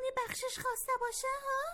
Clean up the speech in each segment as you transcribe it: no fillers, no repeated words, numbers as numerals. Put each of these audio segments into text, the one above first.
میکنی بخشش خواسته باشه ها؟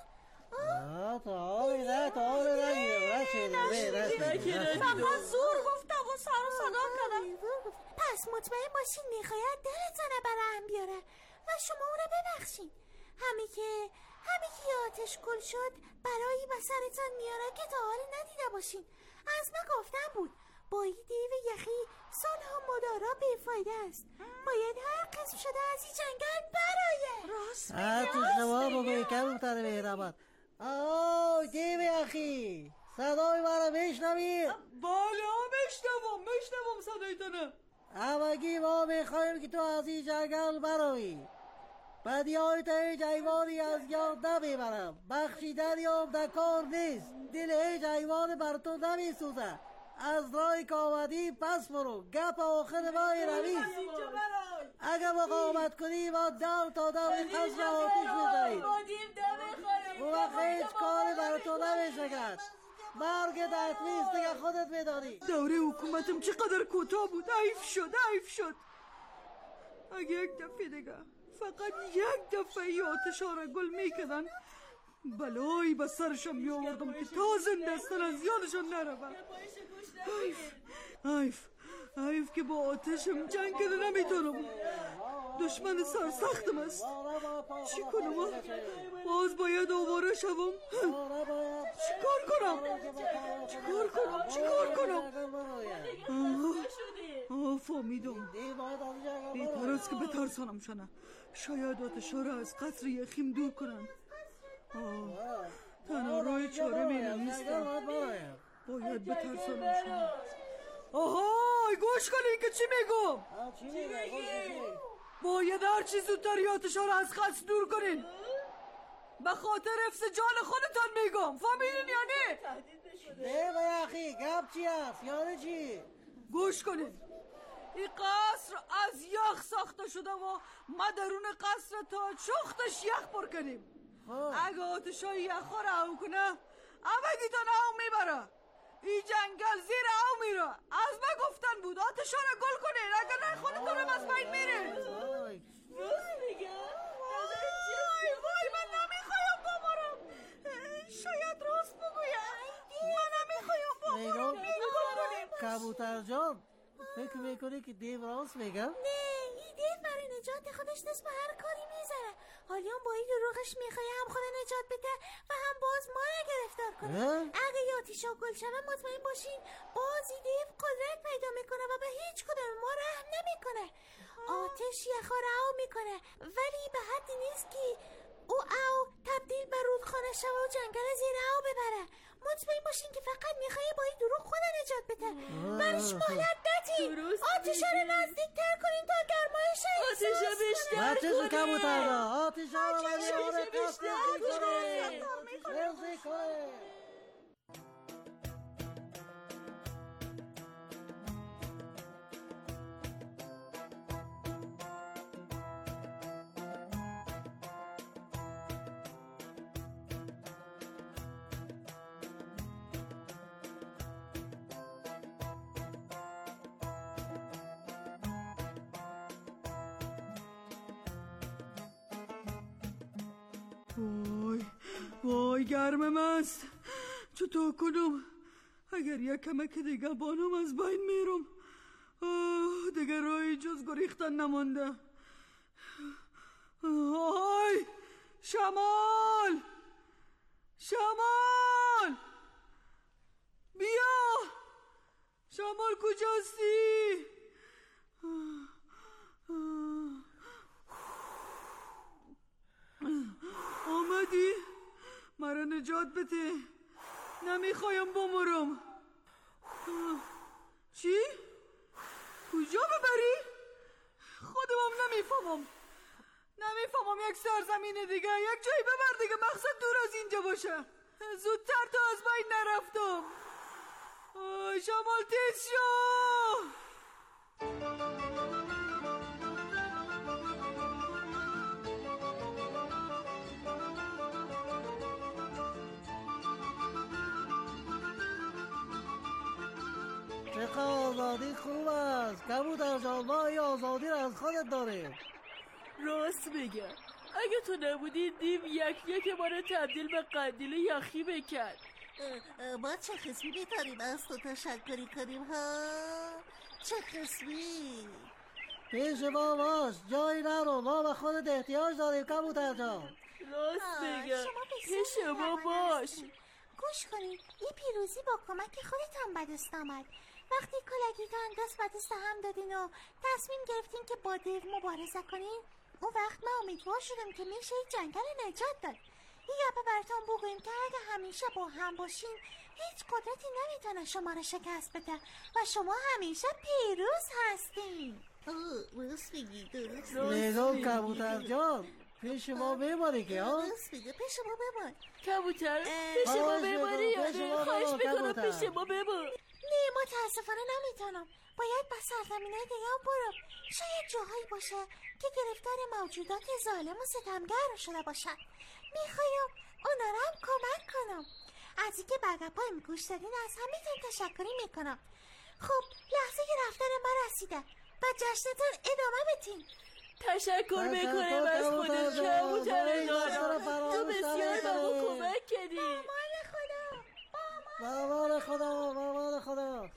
فقط زور گفتم و سر و صدا کردم. پس مطمئن باشین میخواید دلتونه برام بیاره و شما اونو ببخشین. همین که آتش گل شد برایی به سرتان میاره که تا حال ندیده باشین. از ما گفتم بود با این دیو یخی سالها مدارا بیفایده است. باید هر قسم شده از این جنگل برایه. راست تو شما بگوی کبوتر مهربان. آی دیو یخی صدای مرا میشنوی؟ بله میشنوم صدایتانه. همگی ما میخوایم که تو از این جنگل برایی. بدیایت هیچ حیوانی از یاد نمیبرم. بخشیدن یا در کار نیست. دل هیچ حیوان بر تو نمیسوزه. از رای که آمدی پس برو. گپ آخر ما روید. اگر مقاومت کنی ما دم تا دم قصر آتش میزنید. اون وقت هیچ کاری بر تو نمیشه کرد. مرگ دستمیست دیگه خودت میدانی. دوره حکومتم چقدر کوتاه بود. حیف شد. اگه یک دفعه دیگه فقط یک دفعه ای آتشا را گل میکردن بلایی به سرشم میآوردم که تا زنده استن از یادشان نروم. حیف که با آتشم جنگ کرده نمیتونم. دشمن سرسختم است. چی کنم؟ باز باید آواره شوم. چیکار کنم؟ فهمیدم. بهتر است که بترسانم شنه. شاید آتشا را از قصر یخیم دور کنن. تنها رای چاره نیستم. باید بترسانم شنه. آهای گوش کنین که چی میگم. باید هر چی زودتر آتشا را از قصر دور کنین. به خاطر حفظ جان خودتان میگم. فهمیدین یا نه؟ دیو یخی گپ چی هست یعنی چی؟ گوش کنین. این قصر از یخ ساخته شده و ما درون قصر تا چختش یخ پر کنیم. اگه آتشای یخ را او کنه همگیتان او میبره. این جنگل زیر او میره. از ما گفتن بود آتشا را گل کنین. اگه نه خودتان هم از بین میره. راست میگه؟ وای من نمیخوایم بمارم. شاید راست بگویم. من نمیخوایم بمارم. کبوتر جان فکر میکنی که دیو راست میگم؟ نه این دیو برای نجات خودش دست به هر کاری میذاره. حالی هم با این دروغش میخواه هم خود نجات بده و هم باز ما را گرفتار کنه. اگه آتیشا گل شوه مطمئن باشین باز این دیو قدرت پیدا میکنه و به هیچ کدوم ما رحم نمیکنه. آتش یخا را او میکنه ولی به حدی نیست که او تبدیل به رودخانه شوه و جنگل زیر او ببره. مطمئن باشین که فقط میخوای با این دروغ خود نجات بده. برش مهلت ندین. آتشا رو نزدیکتر کنین تا گرمایش آتشا بیشتر کنین. کبوتر را آتشا رو بیشتر کنین. وای گرمم است. چطور کنم؟ اگر یک کمک دیگه بانم از بین میرم. دیگر رای جز گریختن نمانده. آی شمال بیا. شمال کجاستی؟ آمدی؟ مرا نجات بده. نمیخوایم بمرم. چی؟ کجا ببری؟ خودم نمیفهمم. یک سرزمین دیگه یک جایی ببر دیگه. مقصد دور از اینجا باشه. زودتر تا از بین نرفتم. شمال تیز شو. چقدر آزادی خوب است. کبوتر جان ما این آزادی را از خودت داریم. راست میگه. اگه تو نبودی دیو یک ما رو تبدیل به قندیل یخی بکرد. ما چه قسمی میتونیم از تو تشکری کنیم ها؟ چه قسمی؟ پیش ما باش، جایی نرو، ما به خودت احتیاج داریم کبوتر جان. راست میگه، پیش ما باش. گوش کنید، این پیروزی با کمک خودتان به دست آمد. وقتی کلگیتان دست به دست هم دادین و تصمیم گرفتین که با دیو مبارزه کنین، اون وقت ما امیدوار شدیم که میشه این جنگل نجات داد. یه گپه براتون بگویم که اگه همیشه با هم باشین هیچ قدرتی نمیتونه شما رو شکست بده و شما همیشه پیروز هستین. درست میگی، درست نگاه کبوتر جان، پیش ما بمانی که ها؟ درست میگه، پیش ما بمان. کبوتر پیش ما بمانی یا نه؟ خواهش میکنم پیش ما بمان. نه متاسفانه نمیتونم، باید به سرزمینای دیگه هم برم. شاید جاهایی باشه که گرفتار موجودات ظالم و ستمگر شده باشن. میخوایم اونا رو هم کمک کنم. از اینکه برگپایم گوش دادین از همتون تشکری میکنم. خب لحظه رفتن ما رسیده و جشنتون ادامه بدین. تشکر میکنیم از خودت کبوتر نانا، تو بسیار به ما کمک کردی. با امان خدا، با امان خدا.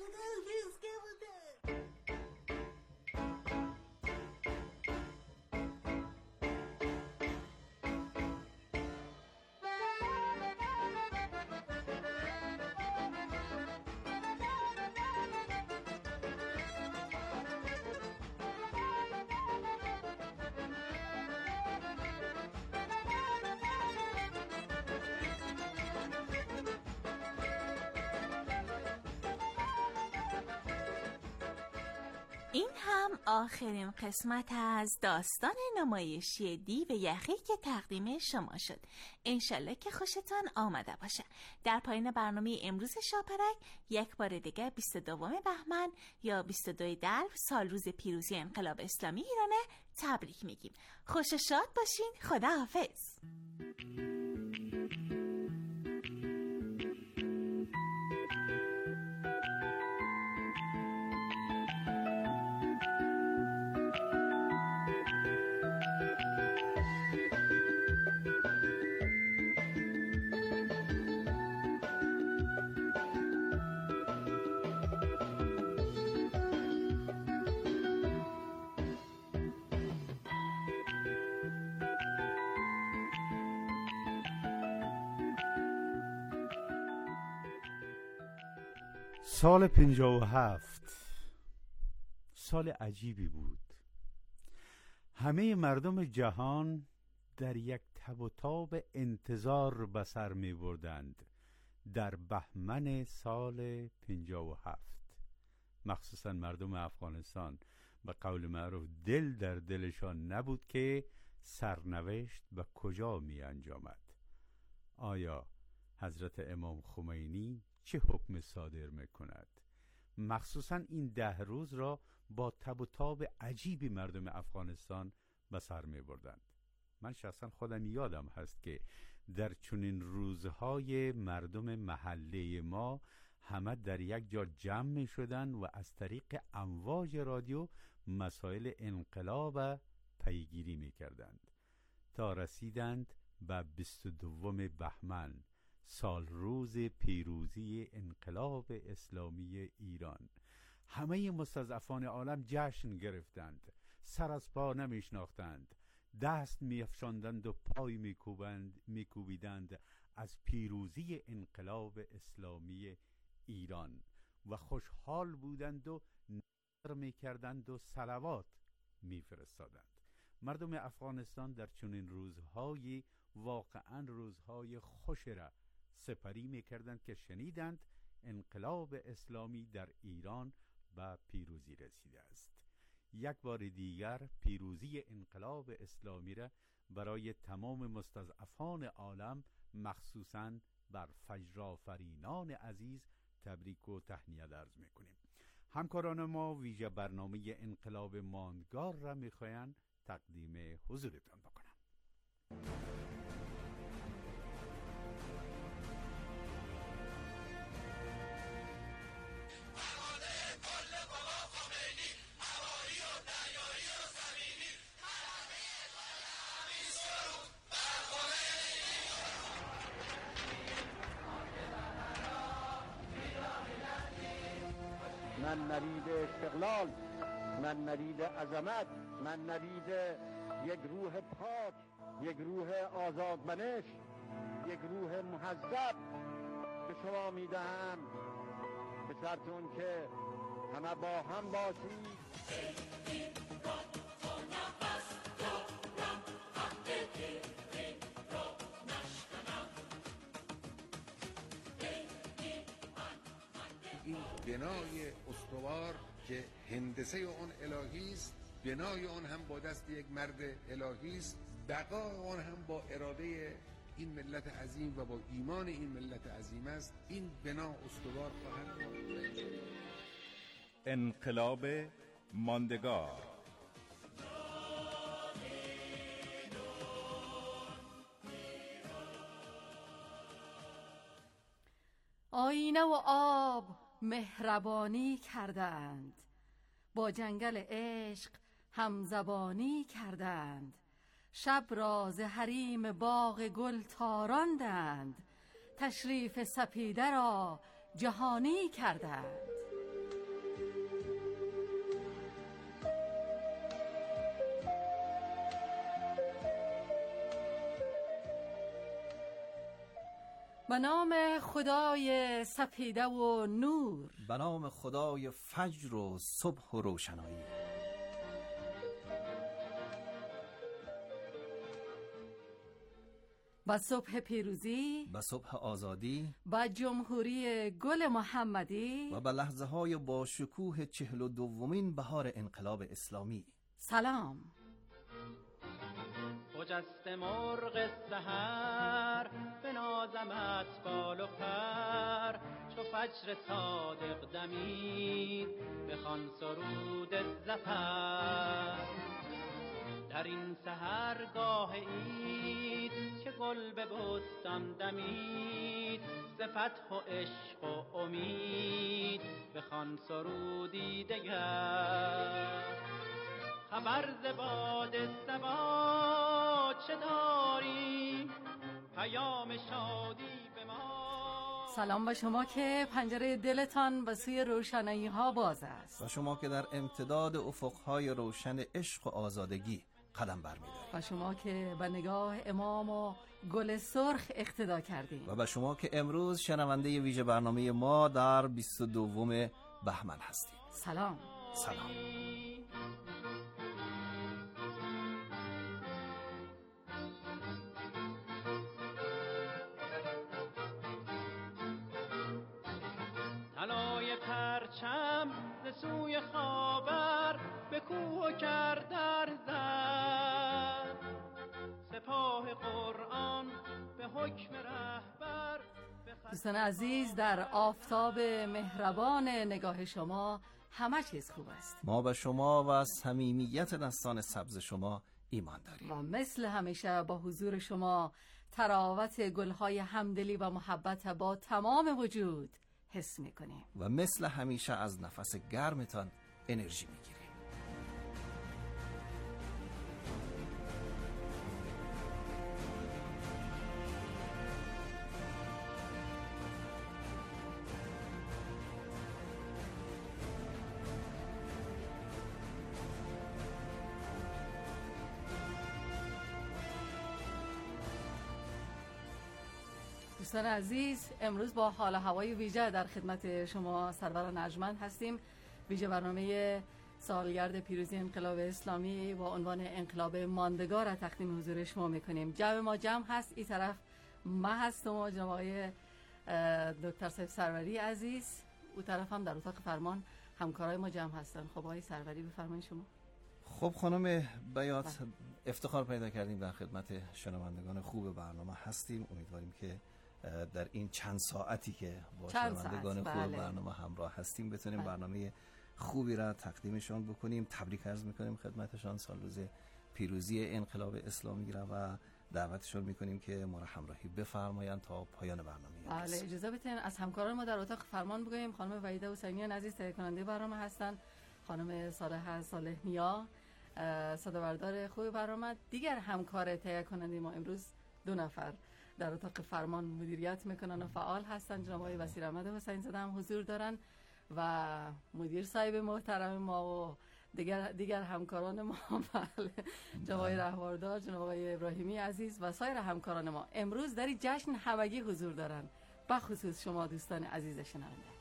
این هم آخرین قسمت از داستان نمایشی دیو یخی که تقدیم شما شد. انشالله که خوشتان آمده باشه. در پایان برنامه امروز شاپرک یک بار دیگه 22 بهمن یا 22 دلو سال روز پیروزی انقلاب اسلامی ایرانه تبریک میگیم. خوش و شاد باشین. خداحافظ. سال 57 سال عجیبی بود. همه مردم جهان در یک تب و تاب انتظار به سر می بردند در بهمن سال 57. مخصوصا مردم افغانستان به قول معروف دل در دلشان نبود که سرنوشت به کجا می انجامد. آیا حضرت امام خمینی چه حکم صادر میکند؟ مخصوصا این 10 روز را با تب و تاب عجیبی مردم افغانستان به سر می بردند. من شخصا خودم یادم هست که در چنین روزهای مردم محله ما همه در یک جا جمع می شدند و از طریق امواج رادیو مسائل انقلاب پیگیری می کردند تا رسیدند به 22 بهمن سال روز پیروزی انقلاب اسلامی ایران. همه مستضعفان عالم جشن گرفتند، سر از پا نمیشناختند، دست میافشاندند و پای میکوبیدند از پیروزی انقلاب اسلامی ایران و خوشحال بودند و نظر میکردند و صلوات میفرستادند. مردم افغانستان در چنین روزهای واقعا روزهای خوش را سپری میکردند که شنیدند انقلاب اسلامی در ایران به پیروزی رسیده است. یک بار دیگر پیروزی انقلاب اسلامی را برای تمام مستضعفان عالم مخصوصاً بر فجرآفرینان عزیز تبریک و تهنیت عرض میکنیم. همکاران ما ویژه برنامه انقلاب ماندگار را میخواهند تقدیم حضورتان بکنم. من نوید استقلال، من نوید عظمت، من نوید یک روح پاک، یک روح آزادمنش، یک روح مهذب به شما میدهم، به شرط اون که همه با هم باشید. این بنای استوار که هندسه اون الهی است، بنای اون هم با دست یک مرد الهی است، بقا اون هم با اراده این ملت عظیم و با ایمان این ملت عظیم است. این بنا استوار خواهد بود. انقلاب ماندگار. آینه و آب مهربانی کردند، با جنگل عشق همزبانی کردند، شب را ز حریم باغ گل تاراندند، تشریف سپیده را جهانی کردند. به نام خدای سپیده و نور، به نام خدای فجر و صبح و روشنایی. به صبح پیروزی، به صبح آزادی، به جمهوری گل محمدی و به لحظه های با شکوه 42مین بهار انقلاب اسلامی. سلام. خجسته مرغ سحر به نازمت بال و پر، چو فجر صادق دمید بخوان سرود زفر. در این سحرگاه عید که گل به بستان دمید، ز فتح و عشق و امید بخوان سرودی دگر. خبر ز باد صبا چه داری، پیام شادی به ما. سلام به شما که پنجره دلتان به سوی روشنایی ها باز است، و شما که در امتداد افقهای روشن عشق و آزادگی قدم برمی‌دارید، و شما که به نگاه امام و گل سرخ اقتدا کردید، و به شما که امروز شنونده ویژه برنامه ما در 22 بهمن هستید. سلام. سلام. طلای پرچم ز سوی خاور به کوه کردر زد، سپاه قرآن به حکم رهبر. دوستان عزیز، در آفتاب مهربان نگاه شما همه چیز خوب است. ما به شما و صمیمیت دستان سبز شما ایمان داریم، و مثل همیشه با حضور شما تراوت گلهای همدلی و محبت با تمام وجود حس میکنیم، و مثل همیشه از نفس گرمتان انرژی میگیریم. دوستان عزیز، امروز با حال هوای ویژه در خدمت شما سرور نجمن هستیم. ویژه برنامه سالگرد پیروزی انقلاب اسلامی با عنوان انقلاب ماندگار را تقدیم حضور شما میکنیم. جمع ما جمع هست، این طرف ما هستم و جناب آقای دکتر سیف سروری عزیز، اون طرف هم در اتاق فرمان همکارای ما جمع هستن. خب آقای سروری بفرمایید شما. خب خانم بیات، افتخار پیدا کردیم در خدمت شنوندگان خوب برنامه هستیم. امیدواریم که در این چند ساعتی که با شنوندگان خوب برنامه همراه هستیم بتونیم برنامه خوبی را تقدیمشان بکنیم. تبریک عرض میکنیم خدمتشان سال روز پیروزی انقلاب اسلامی را و دعوتشون میکنیم که ما را همراهی بفرمایند تا پایان برنامه. بله، اجازه بدین از همکاران ما در اتاق فرمان بگوییم. خانم وحیده حسینیان عزیز تهیه کننده برنامه هستند، خانم صالح نیا صدابردار خوب برنامه. دیگر همکار تهیه کننده ما امروز 2 نفر در اتاق فرمان مدیریت میکنن و فعال هستن. جناب آقای وسیر احمد حسین زاده هم حضور دارن و مدیر صاحب محترم ما و دیگر همکاران ما، بله، جناب آقای رهباردار، جناب آقای ابراهیمی عزیز و سایر همکاران ما امروز در این جشن همگی حضور دارند، بخصوص شما دوستان عزیز شنونده.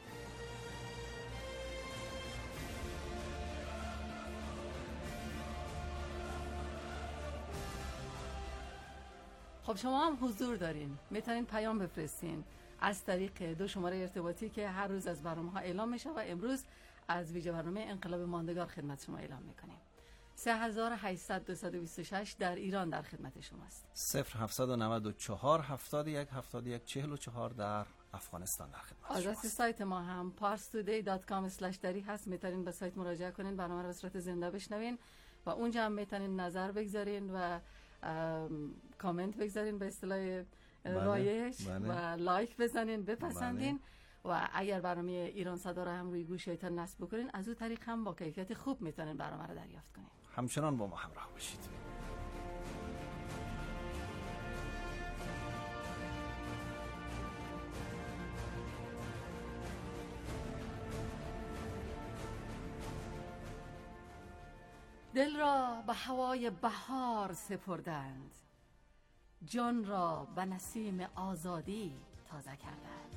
خب شما هم حضور دارین، میتونین پیام بفرستین از طریق 2 شماره ارتباطی که هر روز از برنامه ها اعلام میشه و امروز از ویژه برنامه انقلاب ماندگار خدمت شما اعلام میکنیم. 3800-226 در ایران در خدمت شماست. 0794 71 71 44 در افغانستان در خدمت شماست. آدرس سایت ما هم parstoday.com/dari هست، میتونین به سایت مراجعه کنین، برنامه رو به صورت زنده بشنوین و اونجا هم میتونین نظر بگذارین و کامنت بگذارین به اصطلاح رایج و لایک بزنین، بپسندین و اگر برنامه ایران صدا رو هم روی گوشیتان نصب بکنین، از اون طریق هم با کیفیت خوب میتونین برنامه رو دریافت کنین. همچنان با ما همراه باشید. دل را به هوای بهار سپردند، جان را به نسیم آزادی تازه کردند.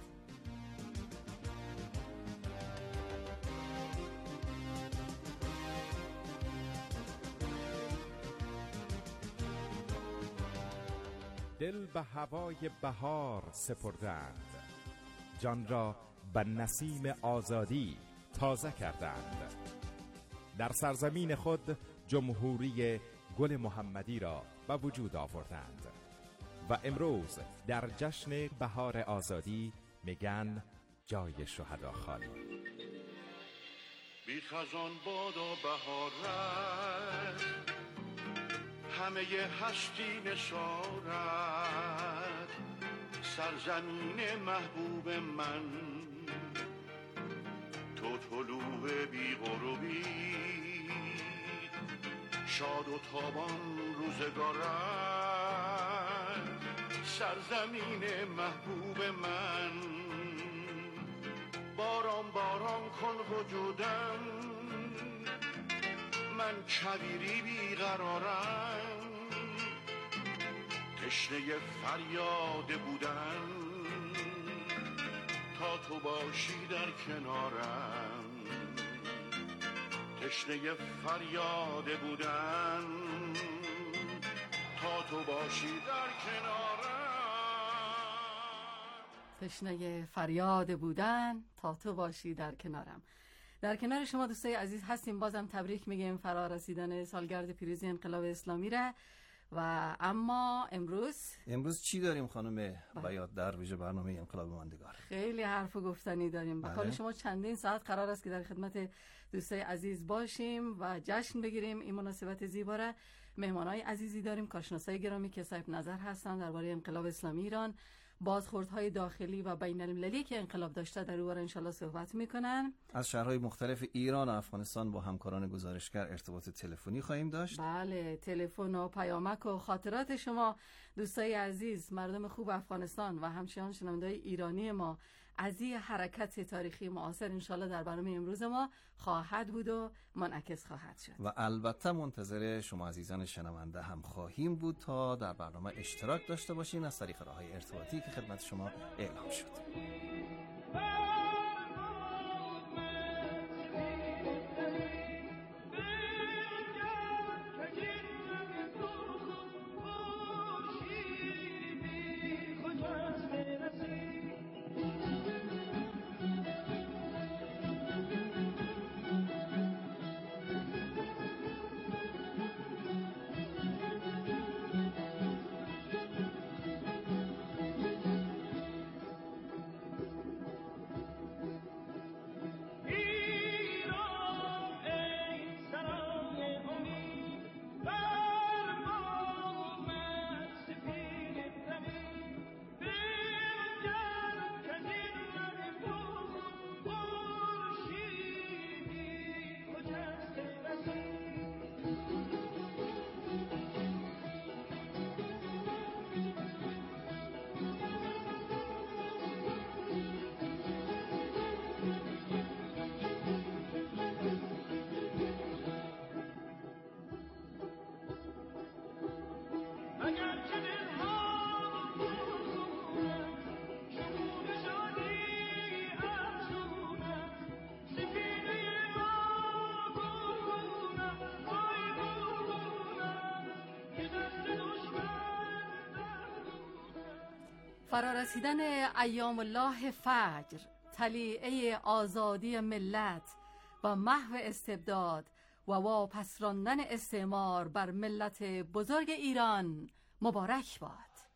دل به هوای بهار سپردند، جان را به نسیم آزادی تازه کردند. در سرزمین خود جمهوری گل محمدی را به وجود آوردند و امروز در جشن بهار آزادی میگن جای شهدا خالی. بی خزان بادا بهار رست، همه هستی نشارد، سرزمین محبوب من تو طلوع بی غروبی، شاد و تابان روزگارد، سرزمین محبوب من. باران باران کن وجودم، من کویری بیقرارم، تشنه فریاد بودن تا تو باشی در کنارم، تشنه فریاد بودن تا تو باشی در کنارم، تشنه فریاد بودن تا تو باشی در کنارم. در کنار شما دوستای عزیز هستیم، بازم تبریک میگیم فرا رسیدن سالگرد پیروزی انقلاب اسلامی را. و اما امروز چی داریم خانم بیات در ویژه برنامه انقلاب ماندگار؟ خیلی حرف گفتنی داریم. به قول شما چندین ساعت قرار است که در خدمت دوستای عزیز باشیم و جشن بگیریم این مناسبت زیبا را. مهمانای عزیزی داریم، کارشناسای گرامی که صاحب نظر هستند درباره انقلاب اسلامی ایران، بازخوردهای داخلی و بین المللی که انقلاب داشته در اون ان شاء الله صحبت میکنن. از شهرهای مختلف ایران و افغانستان با همکاران گزارشگر ارتباط تلفنی خواهیم داشت. بله، تلفن و پیامک و خاطرات شما دوستای عزیز، مردم خوب افغانستان و همچنان شنونده‌های ایرانی ما از این حرکت تاریخی معاصر ان شاء الله در برنامه امروز ما خواهد بود و منعکس خواهد شد. و البته منتظر شما عزیزان شنونده هم خواهیم بود تا در برنامه اشتراک داشته باشین از طریق راه‌های ارتباطی که خدمت شما اعلام شد. فرارسیدن ایام الله فجر، طلیعه آزادی ملت و محو استبداد و واپس راندن استعمار بر ملت بزرگ ایران مبارک باد.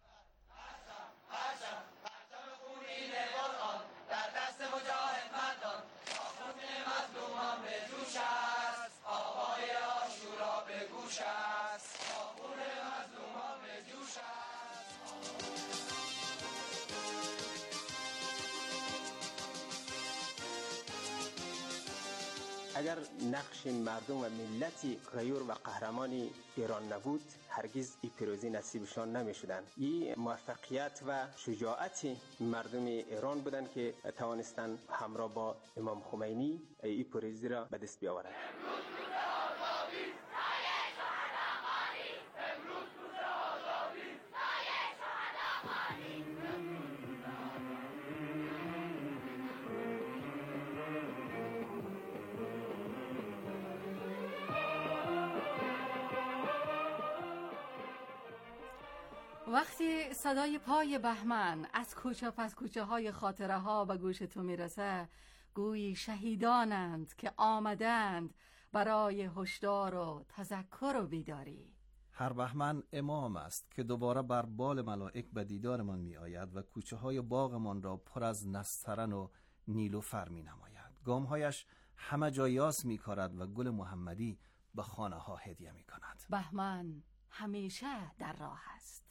اگر نقش مردم و ملت غیور و قهرمان ایران نبود، هرگز این پیروزی نصیبشان نمی شدن. این موفقیت و شجاعت مردم ایران بودن که توانستن همراه با امام خمینی این پیروزی را به دست بیاورند. وقتی صدای پای بهمن از کوچه پس کوچه های خاطره ها به گوش تو میرسه، گویی شهیدانند که آمدند برای هشدار و تذکر و بیداری. هر بهمن امام است که دوباره بر بال ملائک به دیدارمان می آید و کوچه های باغمان را پر از نسترن و نیلوفر می نماید. گامهایش همه جا یاس می کارد و گل محمدی به خانه ها هدیه می کند. بهمن همیشه در راه است.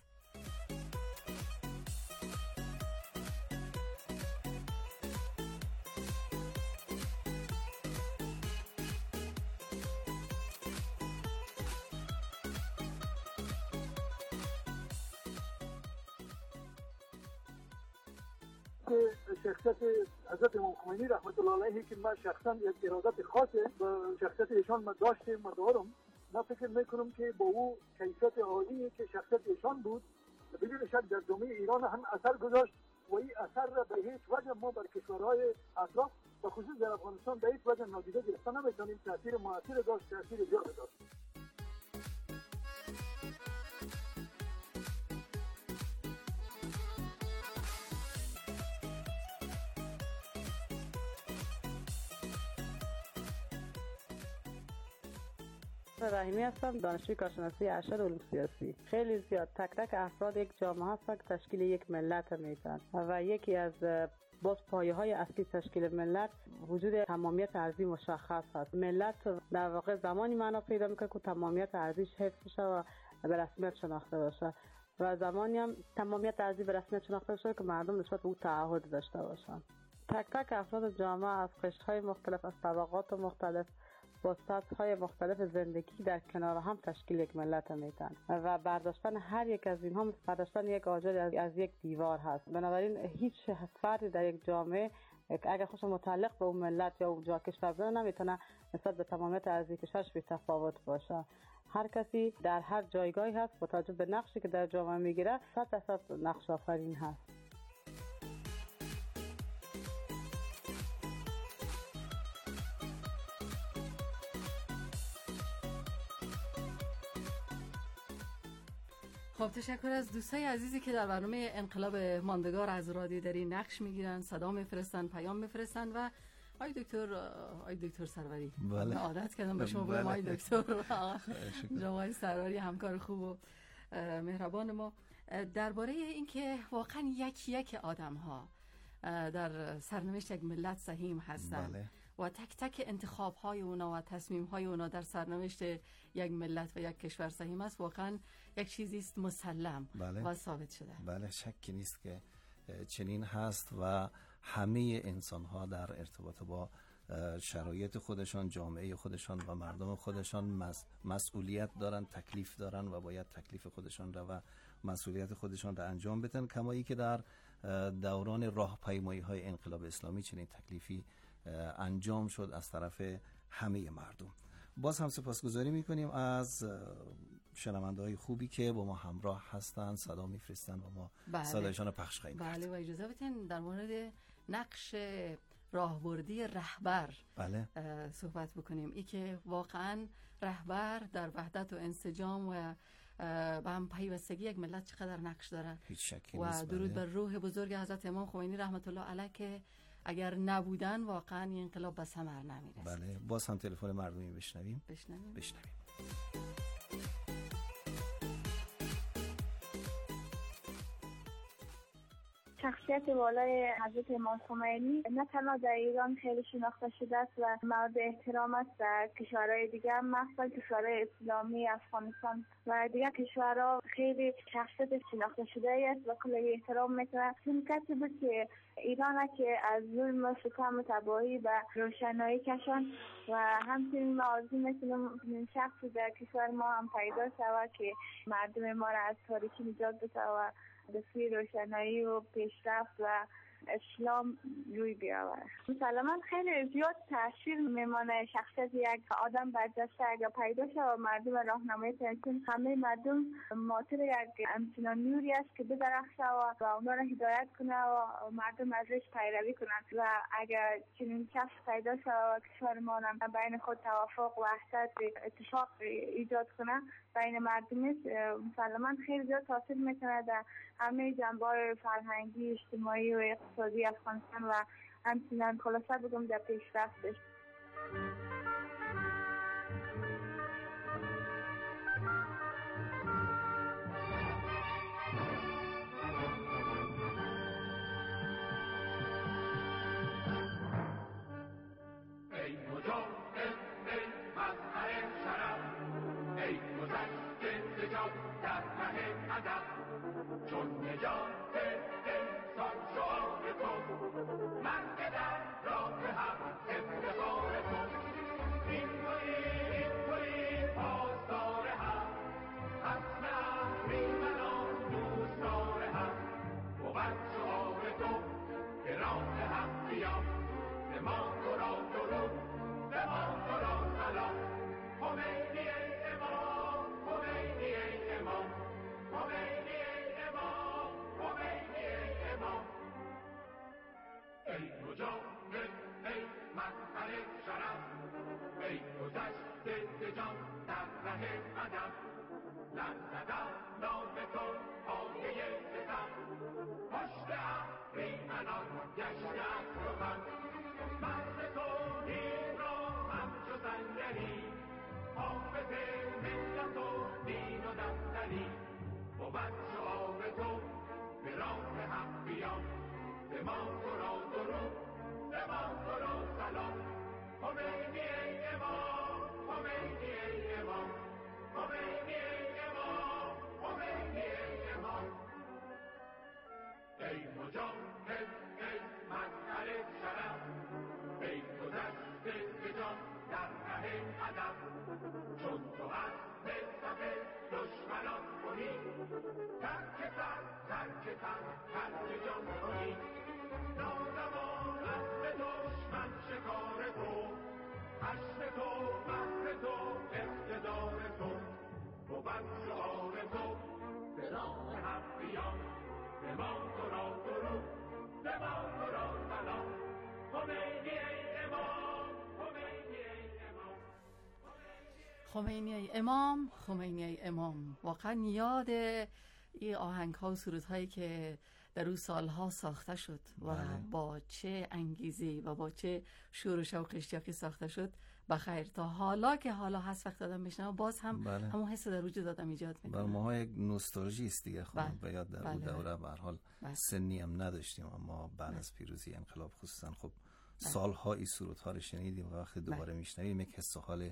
شخصیت حضرت امام خمینی رحمت الله علیه که من شخصا یک ارادت خاصه به شخصیت ایشان من داشتم و دارم. من فکر میکنم که با او کیفیت عالی که شخصیت ایشان بود بدون شک در جامعه ایران هم اثر گذاشت و این اثر را به هیچ وجه ما بر کشورهای اطراف و خصوص در افغانستان به هیچ وجه نادیده گرفته نمیتونیم. تاثیر مؤثر داشت، تاثیر زیاد داشت. رحیمی هستم، دانشجوی کارشناسی ارشد علوم سیاسی. خیلی زیاد تک تک افراد یک جامعه هستند که تشکیل یک ملت میشن و یکی از باز پایه‌های اصلی تشکیل ملت وجود تمامیت ارضی مشخص هست. ملت در واقع زمانی معنا پیدا میکنه که تمامیت ارضیش حفظ بشه و به رسمیت شناخته باشه و زمانی هم تمامیت ارضی به رسمیت شناخته بشه که مردم نسبت به او تعهد داشته باشن. تک تک افراد جامعه از قشرهای مختلف، از طبقات مختلف، با سطح‌های مختلف زندگی در کنار هم تشکیل یک ملت میتن و برداشتن هر یک از اینها مثل برداشتن یک آجر از یک دیوار هست. بنابراین هیچ فردی در یک جامعه اگر خودش متعلق به اون ملت یا اون جا کشور باشه نمیتونه نسبت به تمامیت ارضی کشورش بی تفاوت باشه. هر کسی در هر جایگاهی هست با توجه به نقشی که در جامعه میگیره 100% نقش آفرین هست. خب تشکر از دوستای عزیزی که در برنامه انقلاب ماندگار از رادیو دری نقش میگیرن، صدا میفرستن، پیام میفرستن و آی دکتر سروری، بله. عادت کردم به شما بگم آی دکتر جوای سروری، همکار خوب و مهربان ما، درباره اینکه واقعا یک آدم ها در سرنوشت یک ملت سهیم هستن. بله. و تک تک انتخاب های اونا و تصمیم های اونا در سرنوشت یک ملت و یک کشور سهیم است، واقعا یک چیزی است مسلم. بله. و ثابت شده. بله، شکی نیست که چنین هست و همه انسان ها در ارتباط با شرایط خودشان، جامعه خودشان و مردم خودشان مسئولیت دارن، تکلیف دارن و باید تکلیف خودشان را و مسئولیت خودشان را انجام بدن، کمایی که در دوران راهپیمایی های انقلاب اسلامی چنین تکلیفی انجام شد از طرف همه مردم. باز هم سپاسگزاری میکنیم از شنونده های خوبی که با ما همراه هستن، صدا میفرستن و ما صدایشان رو پخش خواهیم کرد. بله، و اجازه بدین در مورد نقش راهبردی رهبر بله. صحبت بکنیم. ای که واقعا رهبر در وحدت و انسجام و به هم پیوستگی یک ملت چقدر نقش داره. هیچ شکی و نیست. درود بر روح بزرگ حضرت امام خمینی رحمت الله علیه که اگر نبودن واقعا این انقلاب به ثمر نمیرسید. بله، باز هم تلفن مردمی بشنویم. بشنویم. شخصیت والای حضرت امام خمینی نه تنها در ایران خیلی شناخته شده است و مورد احترام است در کشورهای دیگر، مخصوصا کشورهای اسلامی، افغانستان و دیگر کشورها خیلی شخصیت شناخته شده است و کلی احترام میکنه. چون کسی بود که ایران که از ظلم و ستم و تباهی و روشنایی کشان و همچنین ما آرزو میکنم این شخص در کشور ما هم پیدا شود که مردم ما را از تاریکی نجات بده و به سوی روشنایی و پیشرفت و اسلام روی بیاورد. مسلماً خیلی زیاد تاثیر میمانه شخصیت یک آدم برجسته اگر پیدا شه و مردم راهنمایی کنه، چون همه مردم ماطر یک همچنان نوری است که بدرخشه و اونا را هدایت کنه و مردم ازش پیروی کنند و اگر چنین شخص پیدا شه و کشور ما هم بین خود توافق و وحدت اتفاق ایجاد کنه بین مردم، مسلماً خیلی زیاد تاثیر میکنه در همه جنبه‌های فرهنگی، اجتماعی و اقتصادی افغانستان و همچنین خلاصه بگم در پیشرفتش. چون نجات انسان شعار تو، مرگ در راه حق افتخار تو، این تویی پاسدار حق، ختم اهریمنان دوستدار حق، بود شعار تو که راه حق بیا، به ما تو را درود، به ما تو را سلام. خمینی ای امام، خمینی ای امام، خمینی ای مجاهد، ای مظهر شرف، ای گذشته جان در ره ادب، لرزدم نام تو پایه ستم، پشت اهریمنان گشته از رخم، مغز تو نیم را همچو سنگری، حافظ ملت و دین و دفتری، بود شعار تو به راه حق بیا، به ما تو را درود، به ما تو را سلام. خمینی ای امام، خمینی ای امام، خمینی ای امام، خمینی ای امام. ای مجاهد، ای مظهر شرف، ای گذشته به جان در ره ادب، چون تو از صف دشمنان کنی، ترک سر، ترک تن، ترک جان کنی، نازمان از به دشمن شکار تو، حشم تو، مهر تو، اقتدار تو، بود شعار تو به راه حق بیا، به ما تو را درود، به ما تو را سلام. خمینی ای امام، خمینی ای امام، خمینی ای امام، خمینی ای امام. واقعا یاد این آهنگ ها و سرود هایی که در اون سالها ساخته شد و با چه انگیزی و با چه شور و شوق اشتیاقی ساخته شد. بخیر تا حالا که حالا هست وقت دادم بشنم باز هم همون حس در وجود دادم ایجاد میکنه. برای ما یک نوستالژی است دیگه. خب به یاد در اون دوره به هر حال سنی هم نداشتیم، اما بعد از پیروزی انقلاب خصوصا خب سالها این سرودها رو شنیدیم و وقتی دوباره میشنویم یک حس و حال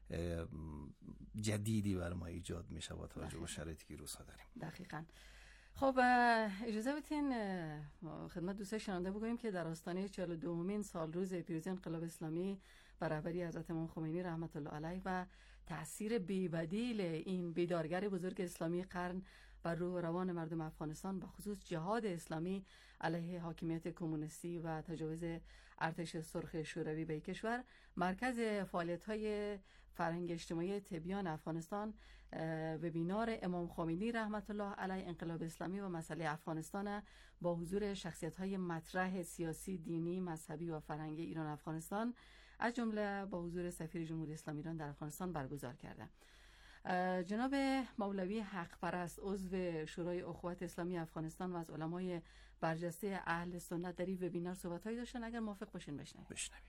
جدیدی بر ما ایجاد میشه با توجه به شرایطی که روزها داریم. دقیقاً. خب اجازه بدین خدمت دوستان شنونده بگوییم که در آستانه 42مین سالروز پیروزی انقلاب اسلامی بر رهبری حضرت امام خمینی رحمت الله علیه و تأثیر بی‌بدیل این بیدارگر بزرگ اسلامی قرن بر روح و روان مردم افغانستان، به خصوص جهاد اسلامی علیه حاکمیت کمونیستی و تجاوز ارتش سرخ شوروی به کشور، مرکز فعالیت‌های فرهنگ اجتماعی تبیان افغانستان وبینار امام خمینی رحمت الله علیه انقلاب اسلامی و مسئله افغانستان با حضور شخصیت‌های مطرح سیاسی، دینی، مذهبی و فرهنگی ایران افغانستان از جمله با حضور سفیر جمهوری اسلامی ایران در افغانستان برگزار کرده. جناب مولوی حق پرست عضو شورای اخوت اسلامی افغانستان و از علمای برجسته اهل سنت در این وبینار صحبت‌هایی داشتن. اگر موافق باشین بشنویم.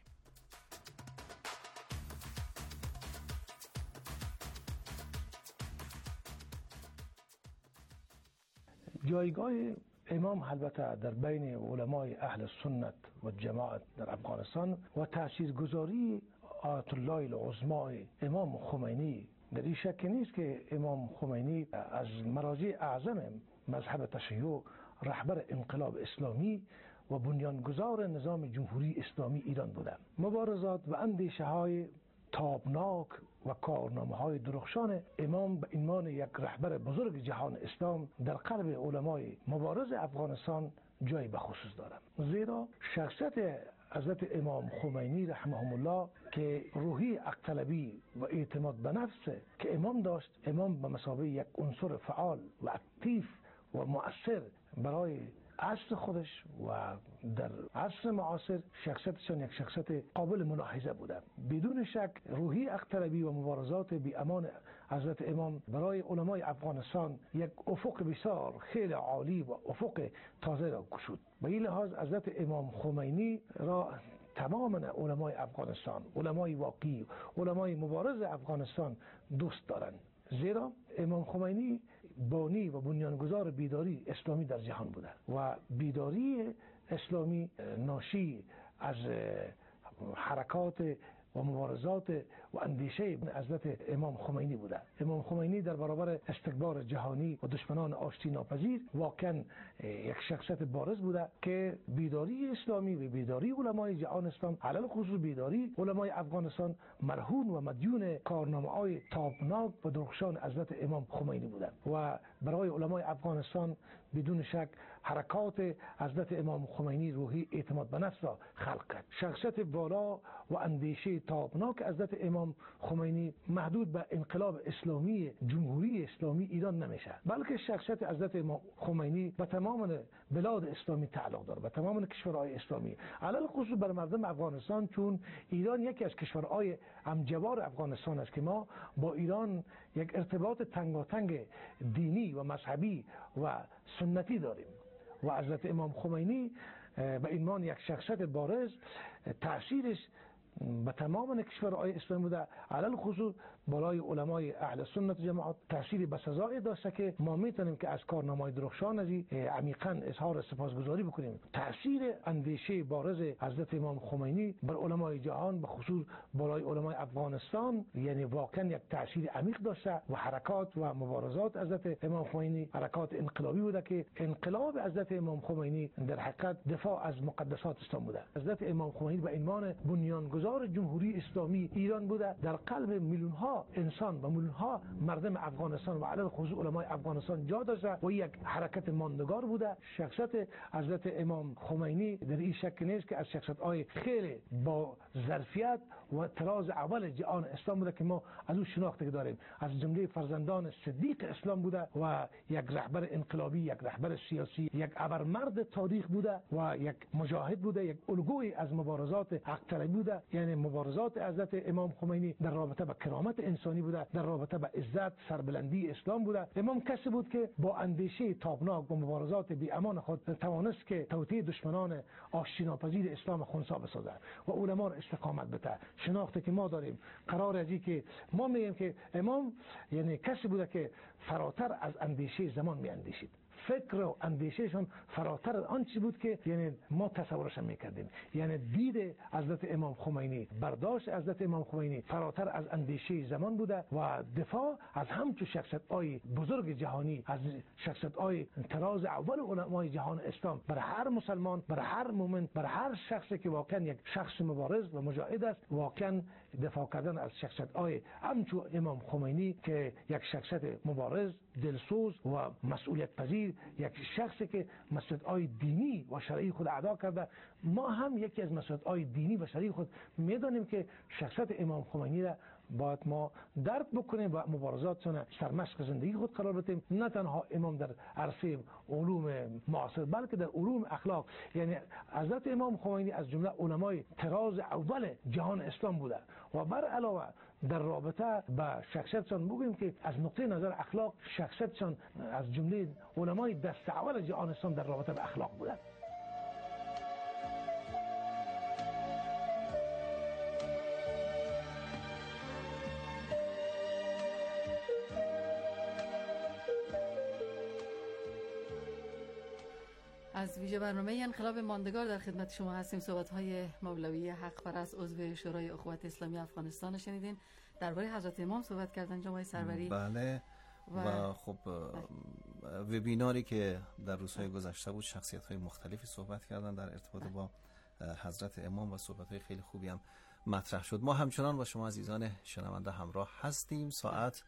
جایگاه امام البته در بین علمای اهل سنت و جماعت در افغانستان و تاثیرگذاری آیت الله العظمای امام خمینی در این شک نیست که امام خمینی از مراجع اعظم مذهب تشیع، رهبر انقلاب اسلامی و بنیانگذار نظام جمهوری اسلامی ایران بودند. مبارزات و اندیشه های تابناک و کارنامه های درخشان امام به عنوان یک رهبر بزرگ جهان اسلام در قلب علمای مبارز افغانستان جای به خصوص دارند. زیرا شخصیت حضرت امام خمینی رحمهم الله که روحی حق‌طلبی و اعتماد به نفس که امام داشت، امام به مثابه یک عنصر فعال و اکتیو و مؤثر برای عصر خودش و در عصر معاصر شخصیتشان یک شخصیت قابل ملاحظه بوده. بدون شک روحی حق‌طلبی و مبارزات بی امان حضرت امام برای علمای افغانستان یک افق بسیار خیلی عالی و افق تازه را گشود. به این لحاظ حضرت امام خمینی را تمام علمای افغانستان، علمای واقعی، علمای مبارز افغانستان دوست دارند. زیرا امام خمینی بانی و بنیانگذار بیداری اسلامی در جهان بوده و بیداری اسلامی ناشی از حرکات و مبارزات و اندیشه حضرت امام خمینی بوده. امام خمینی در برابر استکبار جهانی و دشمنان آشتی ناپذیر واقعا یک شخصیت بارز بوده که بیداری اسلامی و بیداری علمای جهان اسلام، علل خصوص بیداری علمای افغانستان، مرهون و مدیون کارنامه‌های تابناک و درخشان حضرت امام خمینی بوده و برای علمای افغانستان بدون شک حرکات حضرت امام خمینی روحی اعتماد به نفس را خلق کرد. شخصیت بالا و اندیشه تابناک حضرت امام خمینی محدود به انقلاب اسلامی جمهوری اسلامی ایران نمیشه، بلکه شخصیت حضرت امام خمینی به تمام بلاد اسلامی تعلق داره، به تمام کشورهای اسلامی، علل خصوص بر مردم افغانستان، چون ایران یکی از کشورهای همجوار افغانستان است که ما با ایران یک ارتباط تنگاتنگ دینی و مذهبی و سنتی داریم و حضرت امام خمینی به عنوان یک شخصیت بارز تأثیرش به تمام کشورهای اسلامی بوده، علل خصوص بالای علمای اهل سنت جماعت تأثیری بسزایی داشته که ما میتونیم که از کارنامه‌های درخشان از عمیقاً اظهار سپاسگزاری بکنیم. تأثیر اندیشه بارز حضرت امام خمینی بر علمای جهان به خصوص بالای علمای افغانستان یعنی واقعاً یک تأثیر عمیق داشته و حرکات و مبارزات حضرت امام خمینی حرکات انقلابی بوده که انقلاب حضرت امام خمینی در حقیقت دفاع از مقدسات اسلام بوده. حضرت امام خمینی به عنوان بنیانگذار جمهوری اسلامی ایران بوده، در قلب میلیون ها انسان و میلیون ها مردم افغانستان و علل خصوص علمای افغانستان جا داشته و یک حرکت ماندگار بوده. شخصیت حضرت امام خمینی در این شک نیست که از شخصیت‌های خیلی با ظرفیت و طراز اول جهان اسلام بوده که ما از او شناخته داریم، از جمله فرزندان صدیق اسلام بوده و یک رهبر انقلابی، یک رهبر سیاسی، یک ابرمرد تاریخ بوده و یک مجاهد بوده، یک الگوی از مبارزات حق‌طلبی بوده. یعنی مبارزات حضرت امام خمینی در رابطه با کرامت انسانی بوده، در رابطه با عزت سربلندی اسلام بوده. امام کسی بود که با اندیشه تابناک و مبارزات بی امان خود توانست که توطئه دشمنان آشتی ناپذیر اسلام خنثی بسازد و علما را استقامت بده. شناخته که ما داریم قرار ازی که ما میگیم که امام یعنی کسی بوده که فراتر از اندیشه زمان میاندیشید، فکر و اندیشهشون فراتر آن چیزی بود که یعنی ما تصورش میکردیم. یعنی دید حضرت امام خمینی، برداشت حضرت امام خمینی فراتر از اندیشه زمان بوده و دفاع از همچون شخصیت‌های بزرگ جهانی، از شخصیت‌های طراز اول علمای جهان اسلام، برای هر مسلمان، برای هر مؤمن، برای هر شخصی که واقعا یک شخص مبارز و مجاهد است، واقعا دفاع کردن از شخصیت‌های همچون امام خمینی که یک شخصیت مبارز، دلسوز و مسئولیت پذیر، یک شخصی که مسئولیت‌های دینی و شرعی خود ادا کرده. ما هم یکی از مسئولیت‌های دینی و شرعی خود می‌دانیم که شخصیت امام خمینی را باید ما درک بکنیم و مبارزاتشون سرمشق زندگی خود قرار بدیم. نه تنها امام در عرصه علوم معاصر بلکه در علوم اخلاق. یعنی حضرت امام خمینی از جمله علمای طراز اول جهان اسلام بوده و بر علاوه در رابطه با شخصیتشان بگوییم که از نقطه نظر اخلاق شخصیتشان از جمله علمای دست اول جهان اسلام در رابطه با اخلاق بودند. از ویژه برنامه انقلاب ماندگار در خدمت شما هستیم. صحبت‌های مولوی حق پرست عضو شورای اخوت اسلامی افغانستان شنیدین. درباره حضرت امام صحبت کردن جناب سروری. بله و خب وبیناری که در روزهای گذشته بود شخصیت‌های مختلفی صحبت کردن در ارتباط با حضرت امام و صحبت‌های خیلی خوبی هم مطرح شد. ما همچنان با شما عزیزان شنونده همراه هستیم. ساعت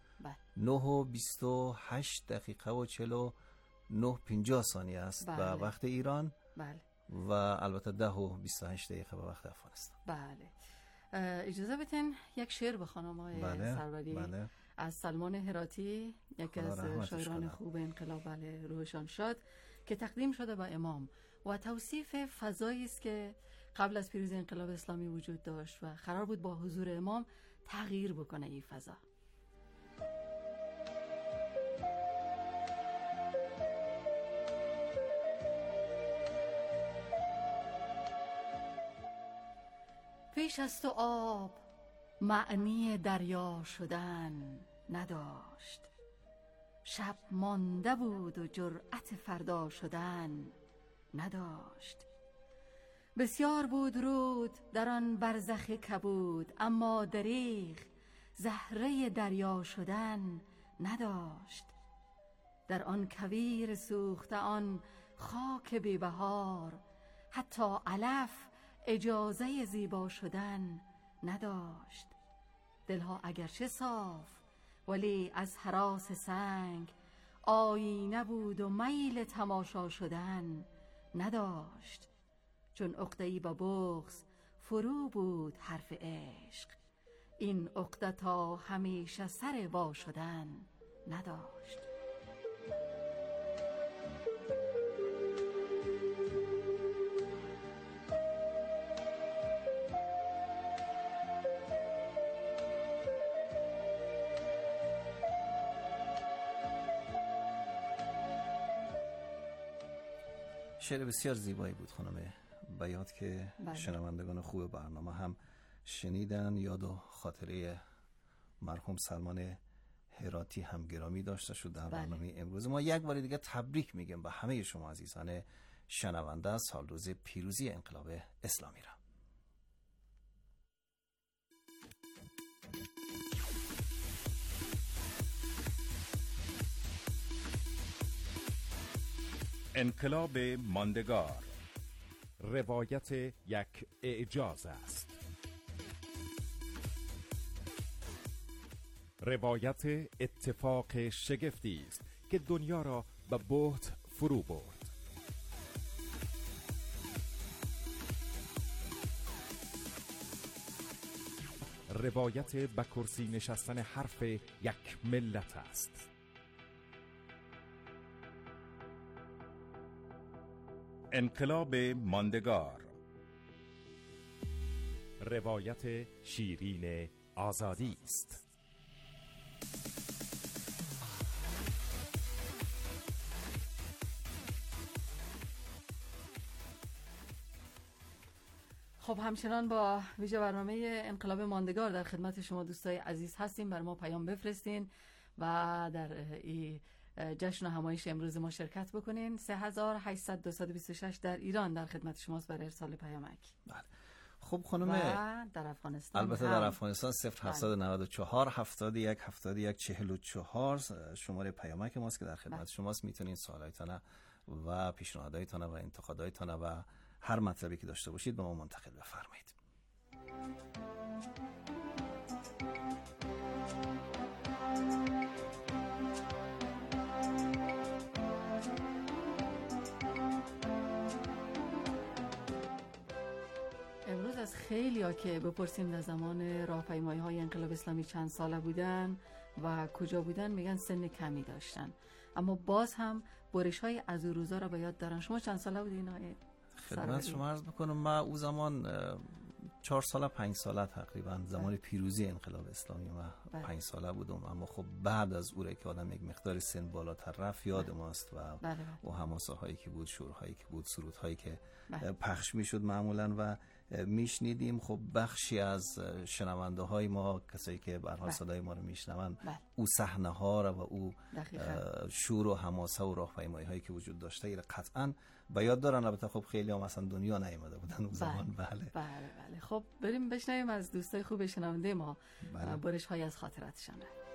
9:28 و 49 ثانیه است به وقت ایران. بله. و البته 10:28 به وقت افغانستان. بله. اجازه بدین یک شعر بخوانم آقای سروری. بله. از سلمان هراتی، یکی از شاعران خوب انقلاب، بله روحشان شاد، که تقدیم شده با امام و توصیف فضایی است که قبل از پیروزی انقلاب اسلامی وجود داشت و قرار بود با حضور امام تغییر بکنه این فضا. پیش از تو آب معنی دریا شدن نداشت، شب مانده بود و جرأت فردا شدن نداشت. بسیار بود رود در آن برزخ کبود، اما دریغ زهره دریا شدن نداشت. در آن کویر سوخته آن خاک بی بهار، حتی علف اجازه زیبا شدن نداشت. دلها اگرچه صاف ولی از هراس سنگ، آینه بود و میل تماشا شدن نداشت. چون عقده‌ای با بغض فرو بود حرف عشق، این عقده تا همیشه سر وا شدن نداشت. شعر بسیار زیبایی بود خانم بیات که شنوندگان خوب برنامه هم شنیدن. یاد و خاطره مرحوم سلمان هراتی هم گرامی داشته شد در برنامه امروز. ما یک بار دیگه تبریک میگم به همه شما عزیزان شنونده سال روز پیروزی انقلاب اسلامی را. انقلاب ماندگار روایت یک اعجاز است. روایت اتفاق شگفتی است که دنیا را به بهت فرو برد. روایت به کرسی نشستن حرف یک ملت است. انقلاب ماندگار روایت شیرین آزادی است. خب همچنان با ویژه برنامه انقلاب ماندگار در خدمت شما دوستای عزیز هستیم. بر ما پیام بفرستین و در این جشن و همایش امروز ما شرکت بکنین. 3800 در ایران در خدمت شماست برای ارسال پیامک. بله. خب خانم در افغانستان البته در افغانستان 0794 71 71 44 شماره پیامک ماست که در خدمت شماست. میتونین سوالایتان و پیشنهاداتتان و انتقاداتتان و هر مطلبی که داشته باشید به ما منتقل بفرمایید. امروز از خیلی ها که بپرسیم در زمان راهپیمایی های انقلاب اسلامی چند ساله بودن و کجا بودن میگن سن کمی داشتن، اما باز هم برش های از اون روزا را به یاد دارن. شما چند ساله بودین آقای خدمت شما عرض بکنم من او زمان 4 ساله 5 ساله تقریبا زمان پیروزی انقلاب اسلامی و 5 ساله بودم، اما خب بعد از او که آدم یک مقدار سن بالاتر رفت یاد ماست و حماسه هایی که بود، شورهایی که بود، سرودهایی که پخش میشد معمولا و میشنیدیم. خب بخشی از شنونده های ما، کسایی که به هر حال صدای ما رو میشنون، او صحنه ها و او شور و حماسه و راهپیمایی هایی که وجود داشته قطعا به یاد دارن. البته خب خیلی هم اصلا دنیا نیامده بودن اون زمان. بله. خب بریم بشنویم از دوستای خوب شنونده ما برش های از خاطراتشان.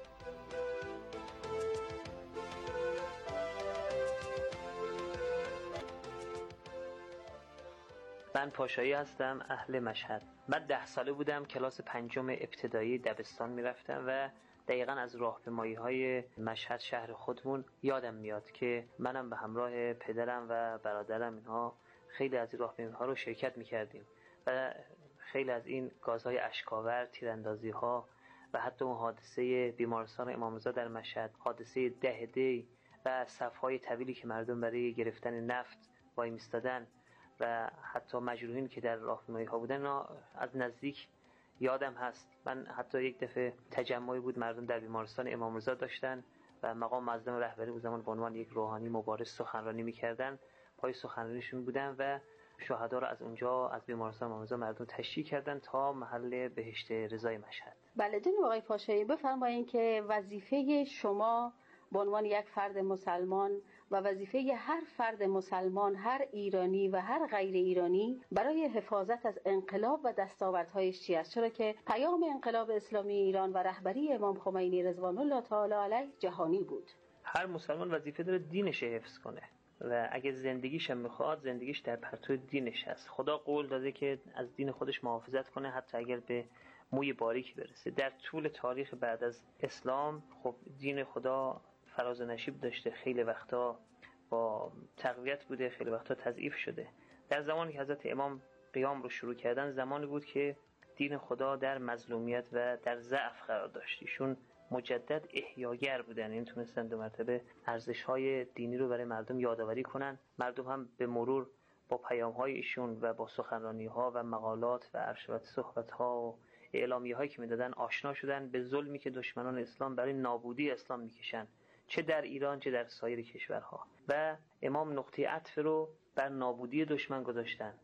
من پاشایی هستم، اهل مشهد. من 10 ساله بودم، کلاس 5 ابتدایی دبستان میرفتم و دقیقاً از راهپیمایی‌های مشهد شهر خودمون یادم میاد که منم به همراه پدرم و برادرم اینها خیلی از این راهپیمایی‌ها رو شرکت میکردیم و خیلی از این گازهای اشک‌آور، تیراندازی‌ها و حتی اون حادثه بیمارستان امام رضا در مشهد، حادثه 10 دی و صف‌های طویلی که مردم برای گرفتن نفت وای میستادن و حتی مجروحین که در راهپیمایی‌ها بودن از نزدیک یادم هست. من حتی یک دفعه تجمعی بود مردم در بیمارستان امام رضا داشتن و مقام معظم رهبری اون زمان به عنوان یک روحانی مبارز سخنرانی می‌کردن، پای سخنرانیشون بودن و شهدا رو از اونجا از بیمارستان امام رضا مردم تشییع کردن تا محل بهشت رضای مشهد. بله جناب آقای پاشایی، بفرمایید که وظیفه شما به عنوان یک فرد مسلمان و وظیفه هر فرد مسلمان، هر ایرانی و هر غیر ایرانی برای حفاظت از انقلاب و دستاوردهایش چی است؟ چرا که پیام انقلاب اسلامی ایران و رهبری امام خمینی رضوان الله تعالی علیه جهانی بود. هر مسلمان وظیفه داره دینش حفظ کنه و اگه زندگیش هم میخواد، زندگیش در پرتو دینش هست. خدا قول داده که از دین خودش محافظت کنه حتی اگر به موی باریک برسه. در طول تاریخ بعد از اسلام خب دین خدا فراز و نشیب داشته، خیلی وقتا با تقویت بوده، خیلی وقتا تضعیف شده. در زمانی که حضرت امام قیام رو شروع کردن زمانی بود که دین خدا در مظلومیت و در ضعف قرار داشت. ایشون مجدد احیاگر بودن، این تونستن 2 مرتبه ارزش‌های دینی رو برای مردم یادآوری کنن. مردم هم به مرور با پیام‌های ایشون و با سخنرانی‌ها و مقالات و ارشاد صحبت‌ها و اعلامیه‌هایی که می‌دادن آشنا شدن به ظلمی که دشمنان اسلام برای نابودی اسلام می‌کشن، چه در ایران چه در سایر کشورها. و امام نقطه عطف رو بر نابودی دشمن گذاشتن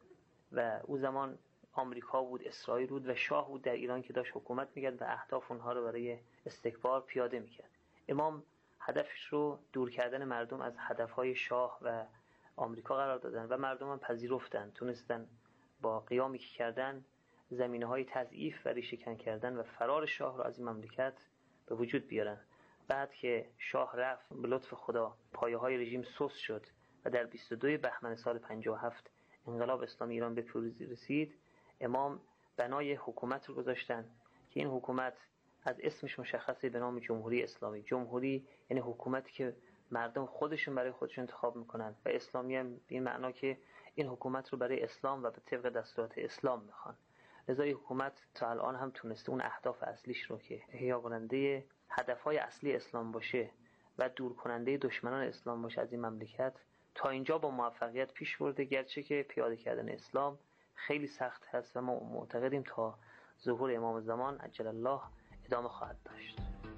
و او زمان آمریکا بود، اسرائیل بود و شاه بود در ایران که داشت حکومت می‌کرد و اهداف اونها رو برای استکبار پیاده می‌کرد. امام هدفش رو دور کردن مردم از هدف‌های شاه و آمریکا قرار دادن و مردم هم پذیرفتن، تونستن با قیامی که کردن زمینه‌های تضعیف و ریشه‌کن کردن و فرار شاه رو از این مملکت به وجود بیارن. بعد که شاه رفت به لطف خدا پایه‌های رژیم سست شد و در 22 بهمن سال 57 انقلاب اسلامی ایران به پیروزی رسید. امام بنای حکومت رو گذاشتن که این حکومت از اسمش مشخصه به نام جمهوری اسلامی. جمهوری یعنی حکومتی که مردم خودشون برای خودشون انتخاب میکنن و اسلامی هم به این معنا که این حکومت رو برای اسلام و به طبق دستورات اسلام میخوان. لذا حکومت تا الان هم تونسته اون اهداف اصلیش رو که احیا کننده هدفهای اصلی اسلام باشه و دور کننده دشمنان اسلام باشه از این مملکت تا اینجا با موفقیت پیش برده، گرچه که پیاده کردن اسلام خیلی سخت هست و ما معتقدیم تا ظهور امام زمان عجل الله ادامه خواهد داشت.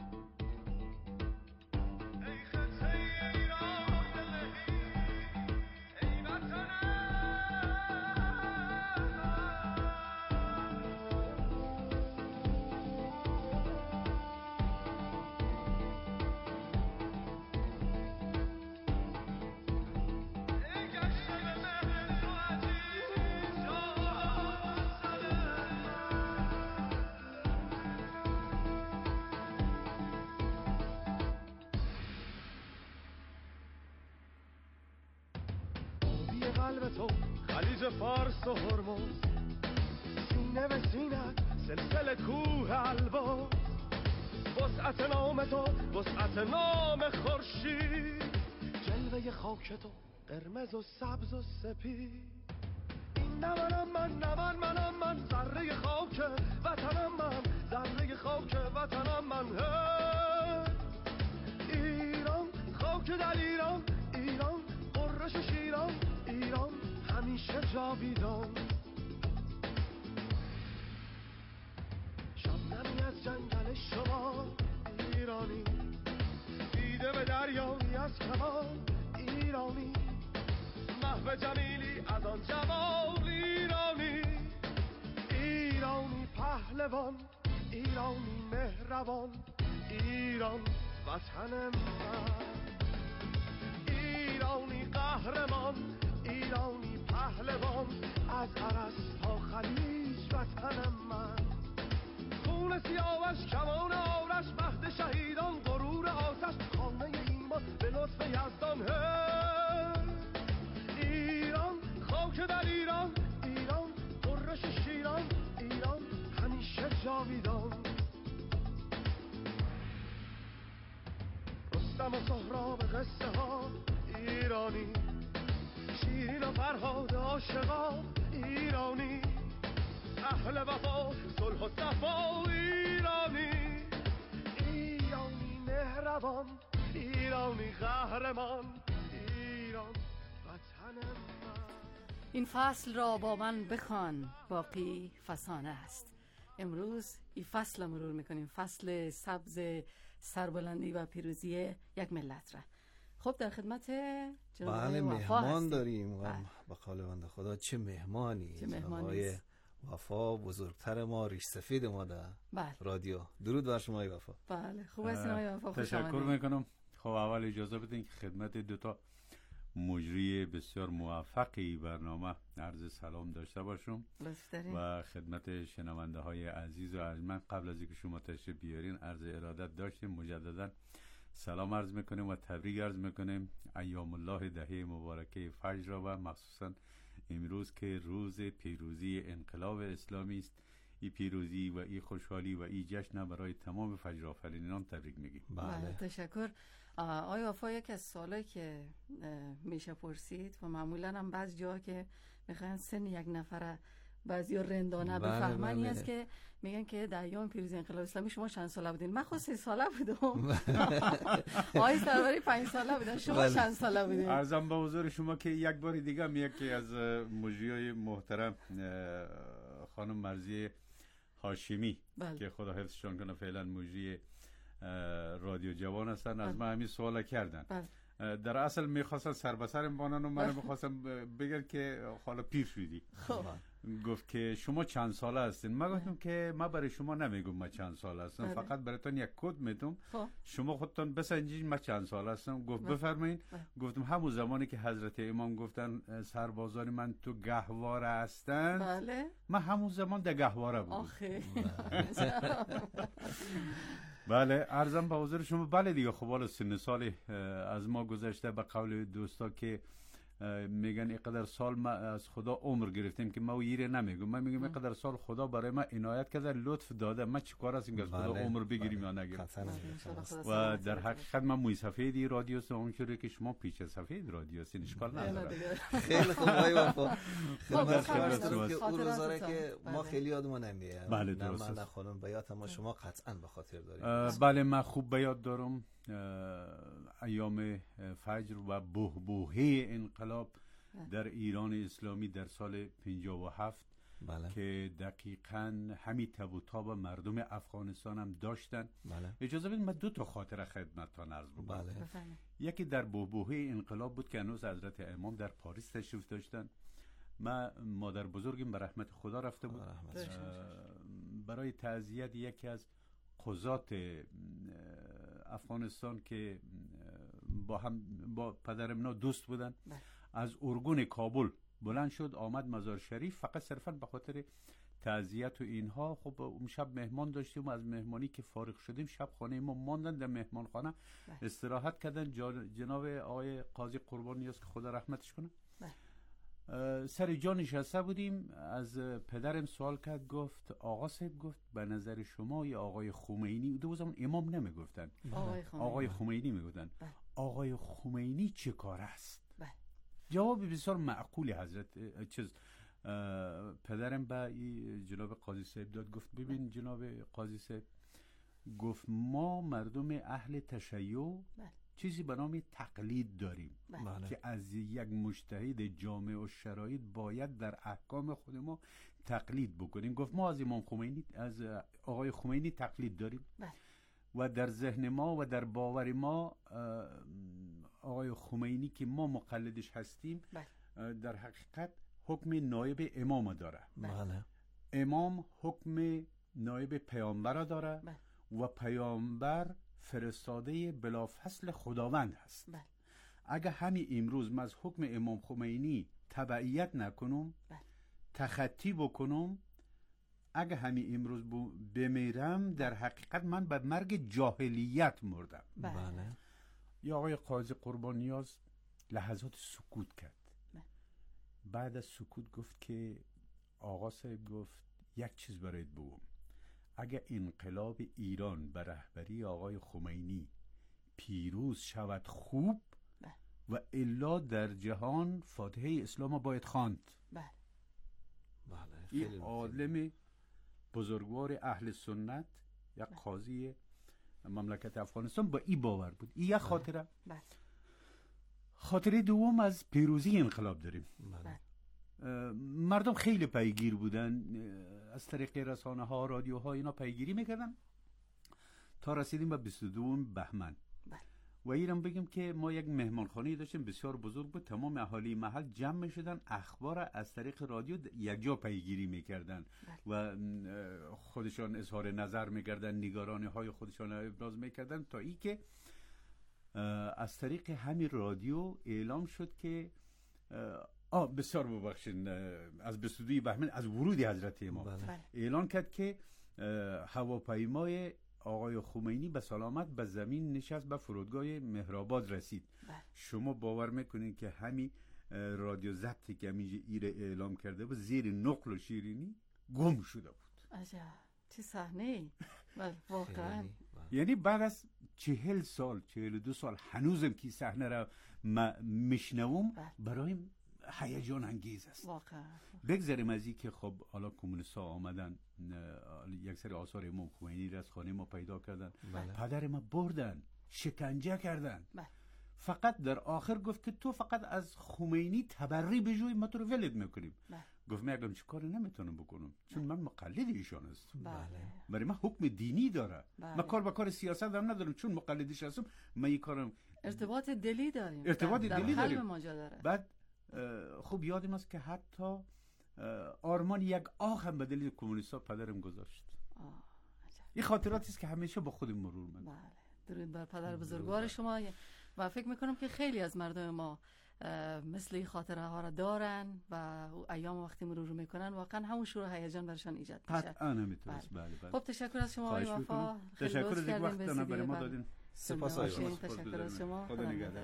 قلب تو خلیج فارس و هرمز، سینه به سینه سلسله کوه البرز، وسعت نام تو وسعت نام خورشید، جلوه خاک تو قرمز و سبز و سپید. این من ذره خاک وطنم، من ذره خاک وطنم، من ایران، خاک در ایران، ایران قرش شیران، ایران همیشه جاویدان. شبنمی از جنگل شما ایرانی، دیده به دریایی از کمان ایرانی، محو جمیلی از آن جمال ایرانی، ایرانی پهلوان، ایرانی مهربان، ایران وطن من، ایرانی قهرمان، ایرانی پهلوان، از عرس تا خلیج وطن من، خون سیاوش کمان آرش، مهد شهیدان غرور آتش، خانه ایمان به لطف یزدان. ایران، خاک در ایران، ایران قرش شیران، ایران همیشه جاویدان. رستم و سهراب قصه ها ایرانی، شیرین و فرهاد عاشقا ایرانی، اهل وفا صلح و صفا ایرانی، ایرانی مهربان، ایرانی قهرمان، ایران وطن من. این فصل را با من بخوان، باقی فسانه است. امروز این فصل مرور میکنیم، فصل سبز سربلندی و پیروزی یک ملت را. خب در خدمت جناب بله مهمان هستیم. داریم و به قول بنده خدا چه مهمانی، جناب وفا بزرگتر ما، ریش سفید ما در رادیو. درود بر شما وفا. بله خوب هستین آقای وفا، خوش تشکر آمدید. میکنم. خب اول اجازه بدین که خدمت دوتا مجری بسیار موفقی برنامه عرض سلام داشته باشم و خدمت شنونده های عزیز و ارجمند قبل از اینکه شما تشریف بیارین عرض ارادت داشتیم. مجددا سلام عرض میکنیم و تبریک عرض میکنیم ایام الله دهه مبارکه فجر را و مخصوصا امروز که روز پیروزی انقلاب اسلامی است. این پیروزی و این خوشحالی و این جشن برای تمام فجر آفرینان تبریک میگیم. بله تشکر. آقای وفا، یک از سوالایی که میشه پرسید و معمولا هم بعض جاها که میخوان سن یک نفره بعضی رندانه بفهمن این است که میگن که در ایام پیروزی انقلاب اسلامی شما چند ساله بودین؟ من خود 3 ساله بودم. آقای سروری 5 ساله بودن، شما چند ساله بودین؟ عرضم به حضور شما که یک بار دیگه هم یکی از مجریای محترم خانم مرضیه هاشمی که خدا حفظشان کنه فعلا مجری رادیو جوان هستن، از من همین سوال کردن. در اصل میخواستن سر به سرم بانن و من میخواستم بگن که حالا پیر شدی. گفت که شما چند ساله هستین؟ من گفتم که من برای شما نمیگم من چند ساله هستم، فقط براتون یک کد میدم، شما خودتون بسنجید من چند ساله هستم. گفت بفرمایین. گفتم همون زمانی که حضرت امام گفتن سربازان من تو گهواره هستن، من همون زمان در گهواره بودم. بله عرضم به حضور شما. بله دیگه خب حالا سن سال از ما گذشته. به قول دوستا که میگن اینقدر سال ما از خدا عمر گرفتیم که ما ویره نمیگم، من میگم اینقدر سال خدا برای ما عنایت کرده، لطف داده، ما چیکار است اینکه از خدا عمر بگیریم یا نگیریم. و در حقیقت من موی سفید رادیو هستم، اونجوری که شما پیچ سفید رادیو هستین، اشکال نداره. خیلی خوب آقای وفا. خدمت که اون روزاره که ما خیلی یادمون نمیاد. بله درست است. من خانم بیات ما شما قطعا به خاطر دارید. بله من خوب بیاد دارم. ایام فجر و بحبوحه انقلاب در ایران اسلامی در سال 57 که دقیقاً همین تب و تاب مردم افغانستان هم داشتن. اجازه بدید من 2 خاطره خدمتتان عرض بکنم. یکی در بحبوحه انقلاب بود که هنوز حضرت امام در پاریس تشریف داشتن. من مادر بزرگم به رحمت خدا رفته بود برای تعزیت یکی از قضات افغانستان که با پدرم اینا دوست بودن. از ارگون کابل بلند شد آمد مزار شریف فقط صرفا به خاطر تعزیت و اینها. خب اون شب مهمان داشتیم و از مهمانی که فارغ شدیم شب خانه ما ماندن در مهمان خانه استراحت کردن. جناب آقای قاضی قربان نیاز که خدا رحمتش کنه سر جا نشسته بودیم. از پدرم سوال کرد، گفت آقا صاحب، گفت به نظر شما یا آقای خمینی، دو زمان امام نمیگفتن، آقای خمینی میگفتن، آقای خمینی چه کار است؟ جواب بسیار معقولی حضرت پدرم به جناب قاضی صاحب داد، گفت ببین جناب قاضی صاحب، گفت ما مردم اهل تشیع چیزی به نام تقلید داریم که از یک مجتهد جامع و شرایط باید در احکام خود ما تقلید بکنیم. گفت ما از امام خمینی، از آقای خمینی تقلید داریم و در ذهن ما و در باور ما آقای خمینی که ما مقلدش هستیم در حقیقت حکم نایب امام داره. امام حکم نایب پیامبر داره و پیامبر فرستاده بلافصل خداوند هست. اگه همین امروز من از حکم امام خمینی تبعیت نکنم، تخطی بکنم، اگه همین امروز بمیرم در حقیقت من به مرگ جاهلیت مردم. یا آقای قاضی قربانیاز لحظات سکوت کرد. بعد از سکوت گفت که آقا صاحب، گفت یک چیز برایت بگم، اگه انقلاب ایران به رهبری آقای خمینی پیروز شود خوب و الا در جهان فاتحه اسلام باید خواند. این عالم بزرگوار اهل سنت، یک قاضی مملکت افغانستان، با این باور بود. این یک خاطره. خاطره دوم از پیروزی انقلاب داریم. مردم خیلی پیگیر بودن، از طریق رسانه ها، رادیوها اینا پیگیری میکردن تا رسیدیم به 22 بهمن. و ایران بگیم که ما یک مهمانخانه داشتیم بسیار بزرگ بود، تمام اهالی محل جمع میشدن، اخبار از طریق رادیو یک جا پیگیری میکردن و خودشان اظهار نظر میکردن، نگرانی های خودشان ابراز میکردن، تا ای که از طریق همین رادیو اعلام شد که بسیار ببخشید، از 22 بهمن، از ورود حضرت امام اعلان کرد که هواپیمای آقای خمینی به سلامت به زمین نشست، به فرودگاه مهرآباد رسید. شما باور میکنین که همین رادیو ضبطی که همینجا ایره اعلام کرده بود زیر نقل و شیرینی گم شده بود. عجب، چه صحنه. واقعا یعنی بعد از 40 سال 42 سال هنوزم که صحنه را میشنوم، برایم هیجان انگیز است. واقعا بگذاریم از این که خب حالا کمونیست‌ها آمدن، یک سری آثار امام خمینی را از خانه ما پیدا کردن، پدر ما بردن، شکنجه کردن. فقط در آخر گفت که تو فقط از خمینی تبری بجوی، ما تو رو ولد میکنیم. گفت من اگرم چه کاری نمیتونم بکنم، چون من مقلد ایشان هستم. برای من حکم دینی داره. من کار با کار سیاست هم ندارم، چون مقلدش هستم. من این کارم ارتباط دلی داریم، ارتباط دلی داریم. داره. بعد خوب یادم است که حتی آرمان یک آخ هم به دلیل کمونیست‌ها پدرم گذاشت. این خاطراتی است که همیشه با خودم مرور من. بله، درود بر پدر بزرگوار شما. و فکر میکنم که خیلی از مردم ما مثل این خاطره ها را دارن و ایام وقتی مرور میکنن واقعا همون شور و هیجان برشان ایجاد میشه. قطعا نمیتونست. بله. خب تشکر از شما آقای وفا، تشکر از این وقت برای ما دادین. سپاس آقای تشکر از شما. خدا نگهدار.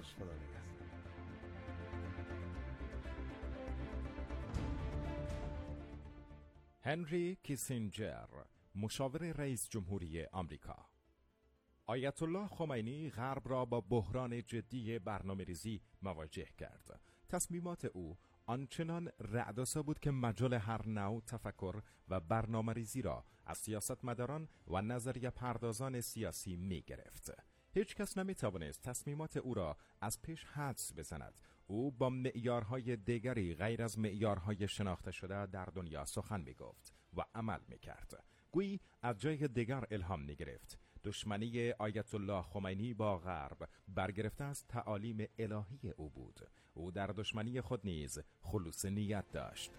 هنری کیسینجر، مشاور رئیس جمهوری آمریکا. آیت الله خمینی غرب را با بحران جدی برنامه‌ریزی مواجه کرد. تصمیمات او آنچنان رعدآسا بود که مجال هر نوع تفکر و برنامه‌ریزی را از سیاستمداران و نظریه پردازان سیاسی می گرفت. هیچ کس نمی توانست تصمیمات او را از پیش حدس بزند. او با معیارهای دیگری غیر از معیارهای شناخته شده در دنیا سخن می گفت و عمل می کرد. گویی از جای دیگر الهام می گرفت. دشمنی آیت الله خمینی با غرب برگرفته از تعالیم الهی او بود. او در دشمنی خود نیز خلوص نیت داشت.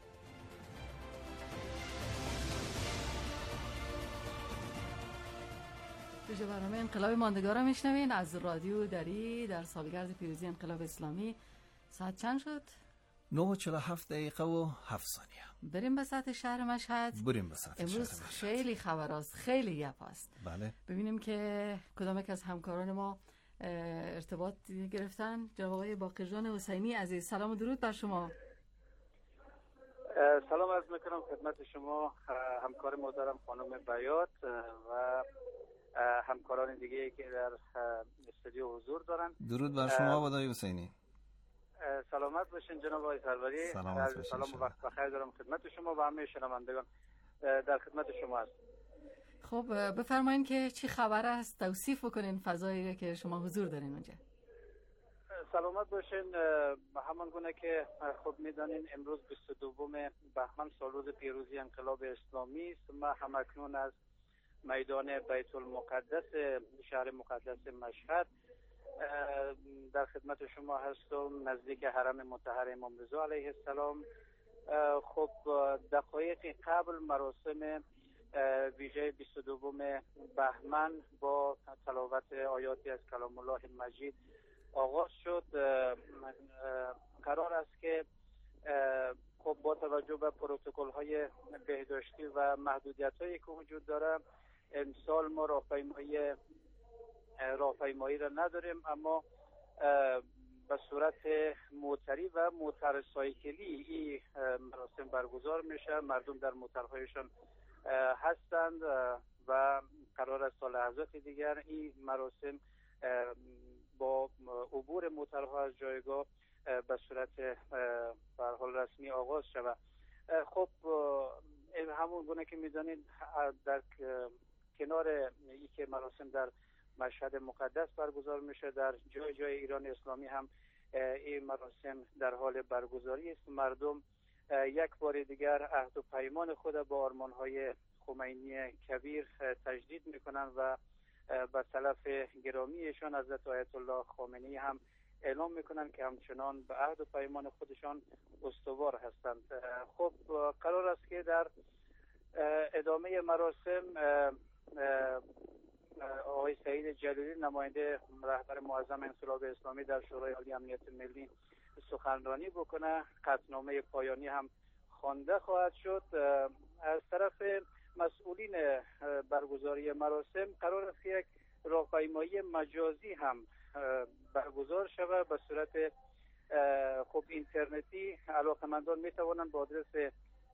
ویژه برنامه انقلاب ماندگار را میشنوین از رادیو دری در سالگرد پیروزی انقلاب اسلامی. ساعت چند شد؟ 9:47 دقیقه و 7 ثانیه. بریم به سطح شهر مشهد. بریم به سطح شهر امروز مشهد. خیلی خبر است، خیلی گپ است. بله. ببینیم که کدام یک از همکاران ما ارتباط گرفتن. جناب آقای باقرجان حسینی عزیز، سلام و درود بر شما. سلام عرض میکنم خدمت شما همکار محترم خانم بیات و همکاران دیگه که در استودیو حضور دارن. درود بر شما آقای حسینی. سلامت باشین جناب آقای سروری. سلام و وقت بخیر دارم خدمت شما و همه شنوندگان. در خدمت شما هست. خب بفرمایید که چی خبر است، توصیف بکنین فضایی که شما حضور دارین اونجا. سلامت باشین. همان گونه که خب میدانین امروز 22 بهمن سالروز پیروزی انقلاب اسلامی است. ما همکنون از میدان بیت المقدس شهر مقدس مشهد در خدمت شما هستم، نزدیک حرم مطهر امام رضا علیه السلام. خب دقایق قبل مراسم ویژه 22 بهمن با تلاوت آیاتی از کلام الله مجید آغاز شد. قرار است که خب با توجه به پروتکل های بهداشتی و محدودیت هایی که وجود داره امسال ما راهپیمایی را نداریم، اما به صورت موتری و موتر سایکلی این مراسم برگزار میشه. مردم در موترهایشان هستند و قرار است تا لحظات دیگر این مراسم با عبور موترها از جایگاه به صورت به حال رسمی آغاز شود. خب همون گونه که میدانید در کنار این که مراسم در مشهد مقدس برگزار میشه، در جای جای ایران اسلامی هم این مراسم در حال برگزاری است. مردم یک بار دیگر عهد و پیمان خود با آرمان‌های خمینی کبیر تجدید میکنند و به سلف گرامیشان حضرت آیت الله خامنه‌ای هم اعلام میکنند که همچنان به عهد و پیمان خودشان استوار هستند. خب قرار است که در ادامه مراسم آقای سعید جلیلی نماینده رهبر معظم انقلاب اسلامی در شورای عالی امنیت ملی سخنرانی بکنه. قطعنامه پایانی هم خوانده خواهد شد. از طرف مسئولین برگزاری مراسم قرار است یک راهپیمایی مجازی هم برگزار شود به صورت خب اینترنتی. علاقه‌مندان می توانند با آدرس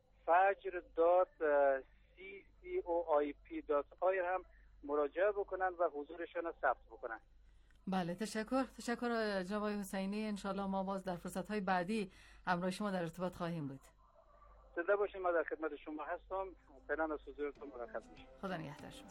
fajr.ccoip.ir هم مراجعه بکنند و حضورشان را ثبت بکنند. بله، تشکر جناب آقای حسینی. انشالله ما باز در فرصت‌های بعدی همراه شما در ارتباط خواهیم بود. زنده باشید. ما در خدمت شما هستم. فعلا از حضورتون مرخص میشم. خدا نگهدار شما.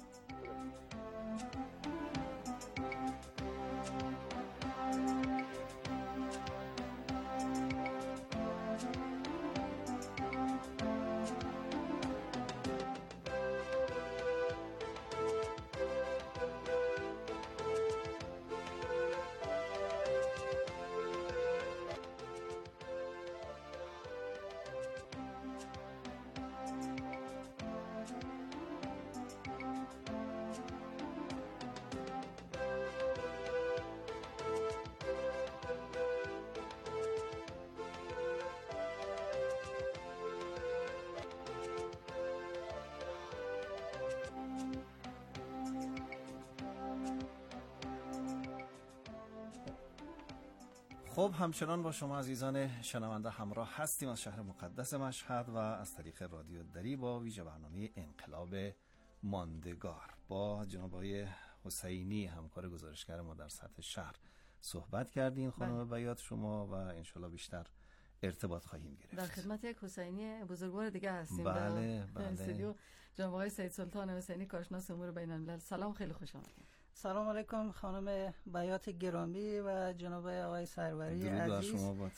خب همچنان با شما عزیزان شنونده همراه هستیم از شهر مقدس مشهد و از طریق رادیو دری با ویژه برنامه انقلاب ماندگار با جناب آقای حسینی همکار گزارشگر ما در سطح شهر صحبت کردیم. خانم بیات شما و انشالله بیشتر ارتباط خواهیم گرفت. در خدمت یک حسینی بزرگوار دیگه هستیم. بله استودیو جناب آقای سید سلطان حسینی کارشناس امور بین الملل. سلام، خیلی خوش آمدید. سلام علیکم خانم بیات گرامی و جناب آقای سروری عزیز. شما بود.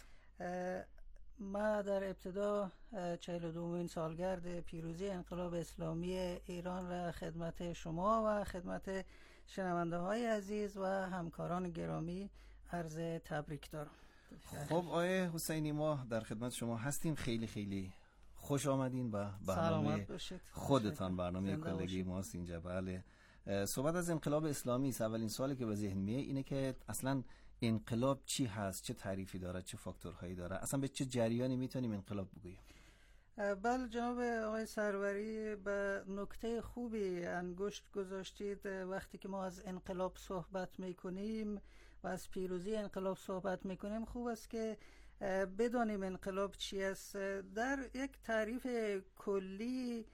ما در ابتدا 42مین سالگرد پیروزی انقلاب اسلامی ایران را خدمت شما و خدمت شنونده های عزیز و همکاران گرامی عرض تبریک دارم. خب آقای حسینی ما در خدمت شما هستیم. خیلی خیلی خوش آمدین و برنامه خودتان، برنامه کلگی ماست اینجا. بله، صحبت از انقلاب اسلامی است. اولین سوالی که به ذهن میاد اینه که اصلا انقلاب چی هست، چه تعریفی داره، چه فاکتورهایی داره، اصلا به چه جریانی میتونیم انقلاب بگوییم؟ بله جناب آقای سروری به نکته خوبی انگشت گذاشتید. وقتی که ما از انقلاب صحبت میکنیم و از پیروزی انقلاب صحبت میکنیم خوب است که بدانیم انقلاب چی است. در یک تعریف کلی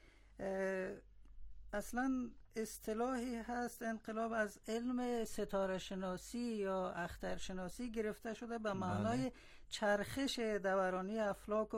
اصلا اصطلاحی هست انقلاب از علم ستاره شناسی یا اختر شناسی گرفته شده به معنای چرخش دورانی افلاک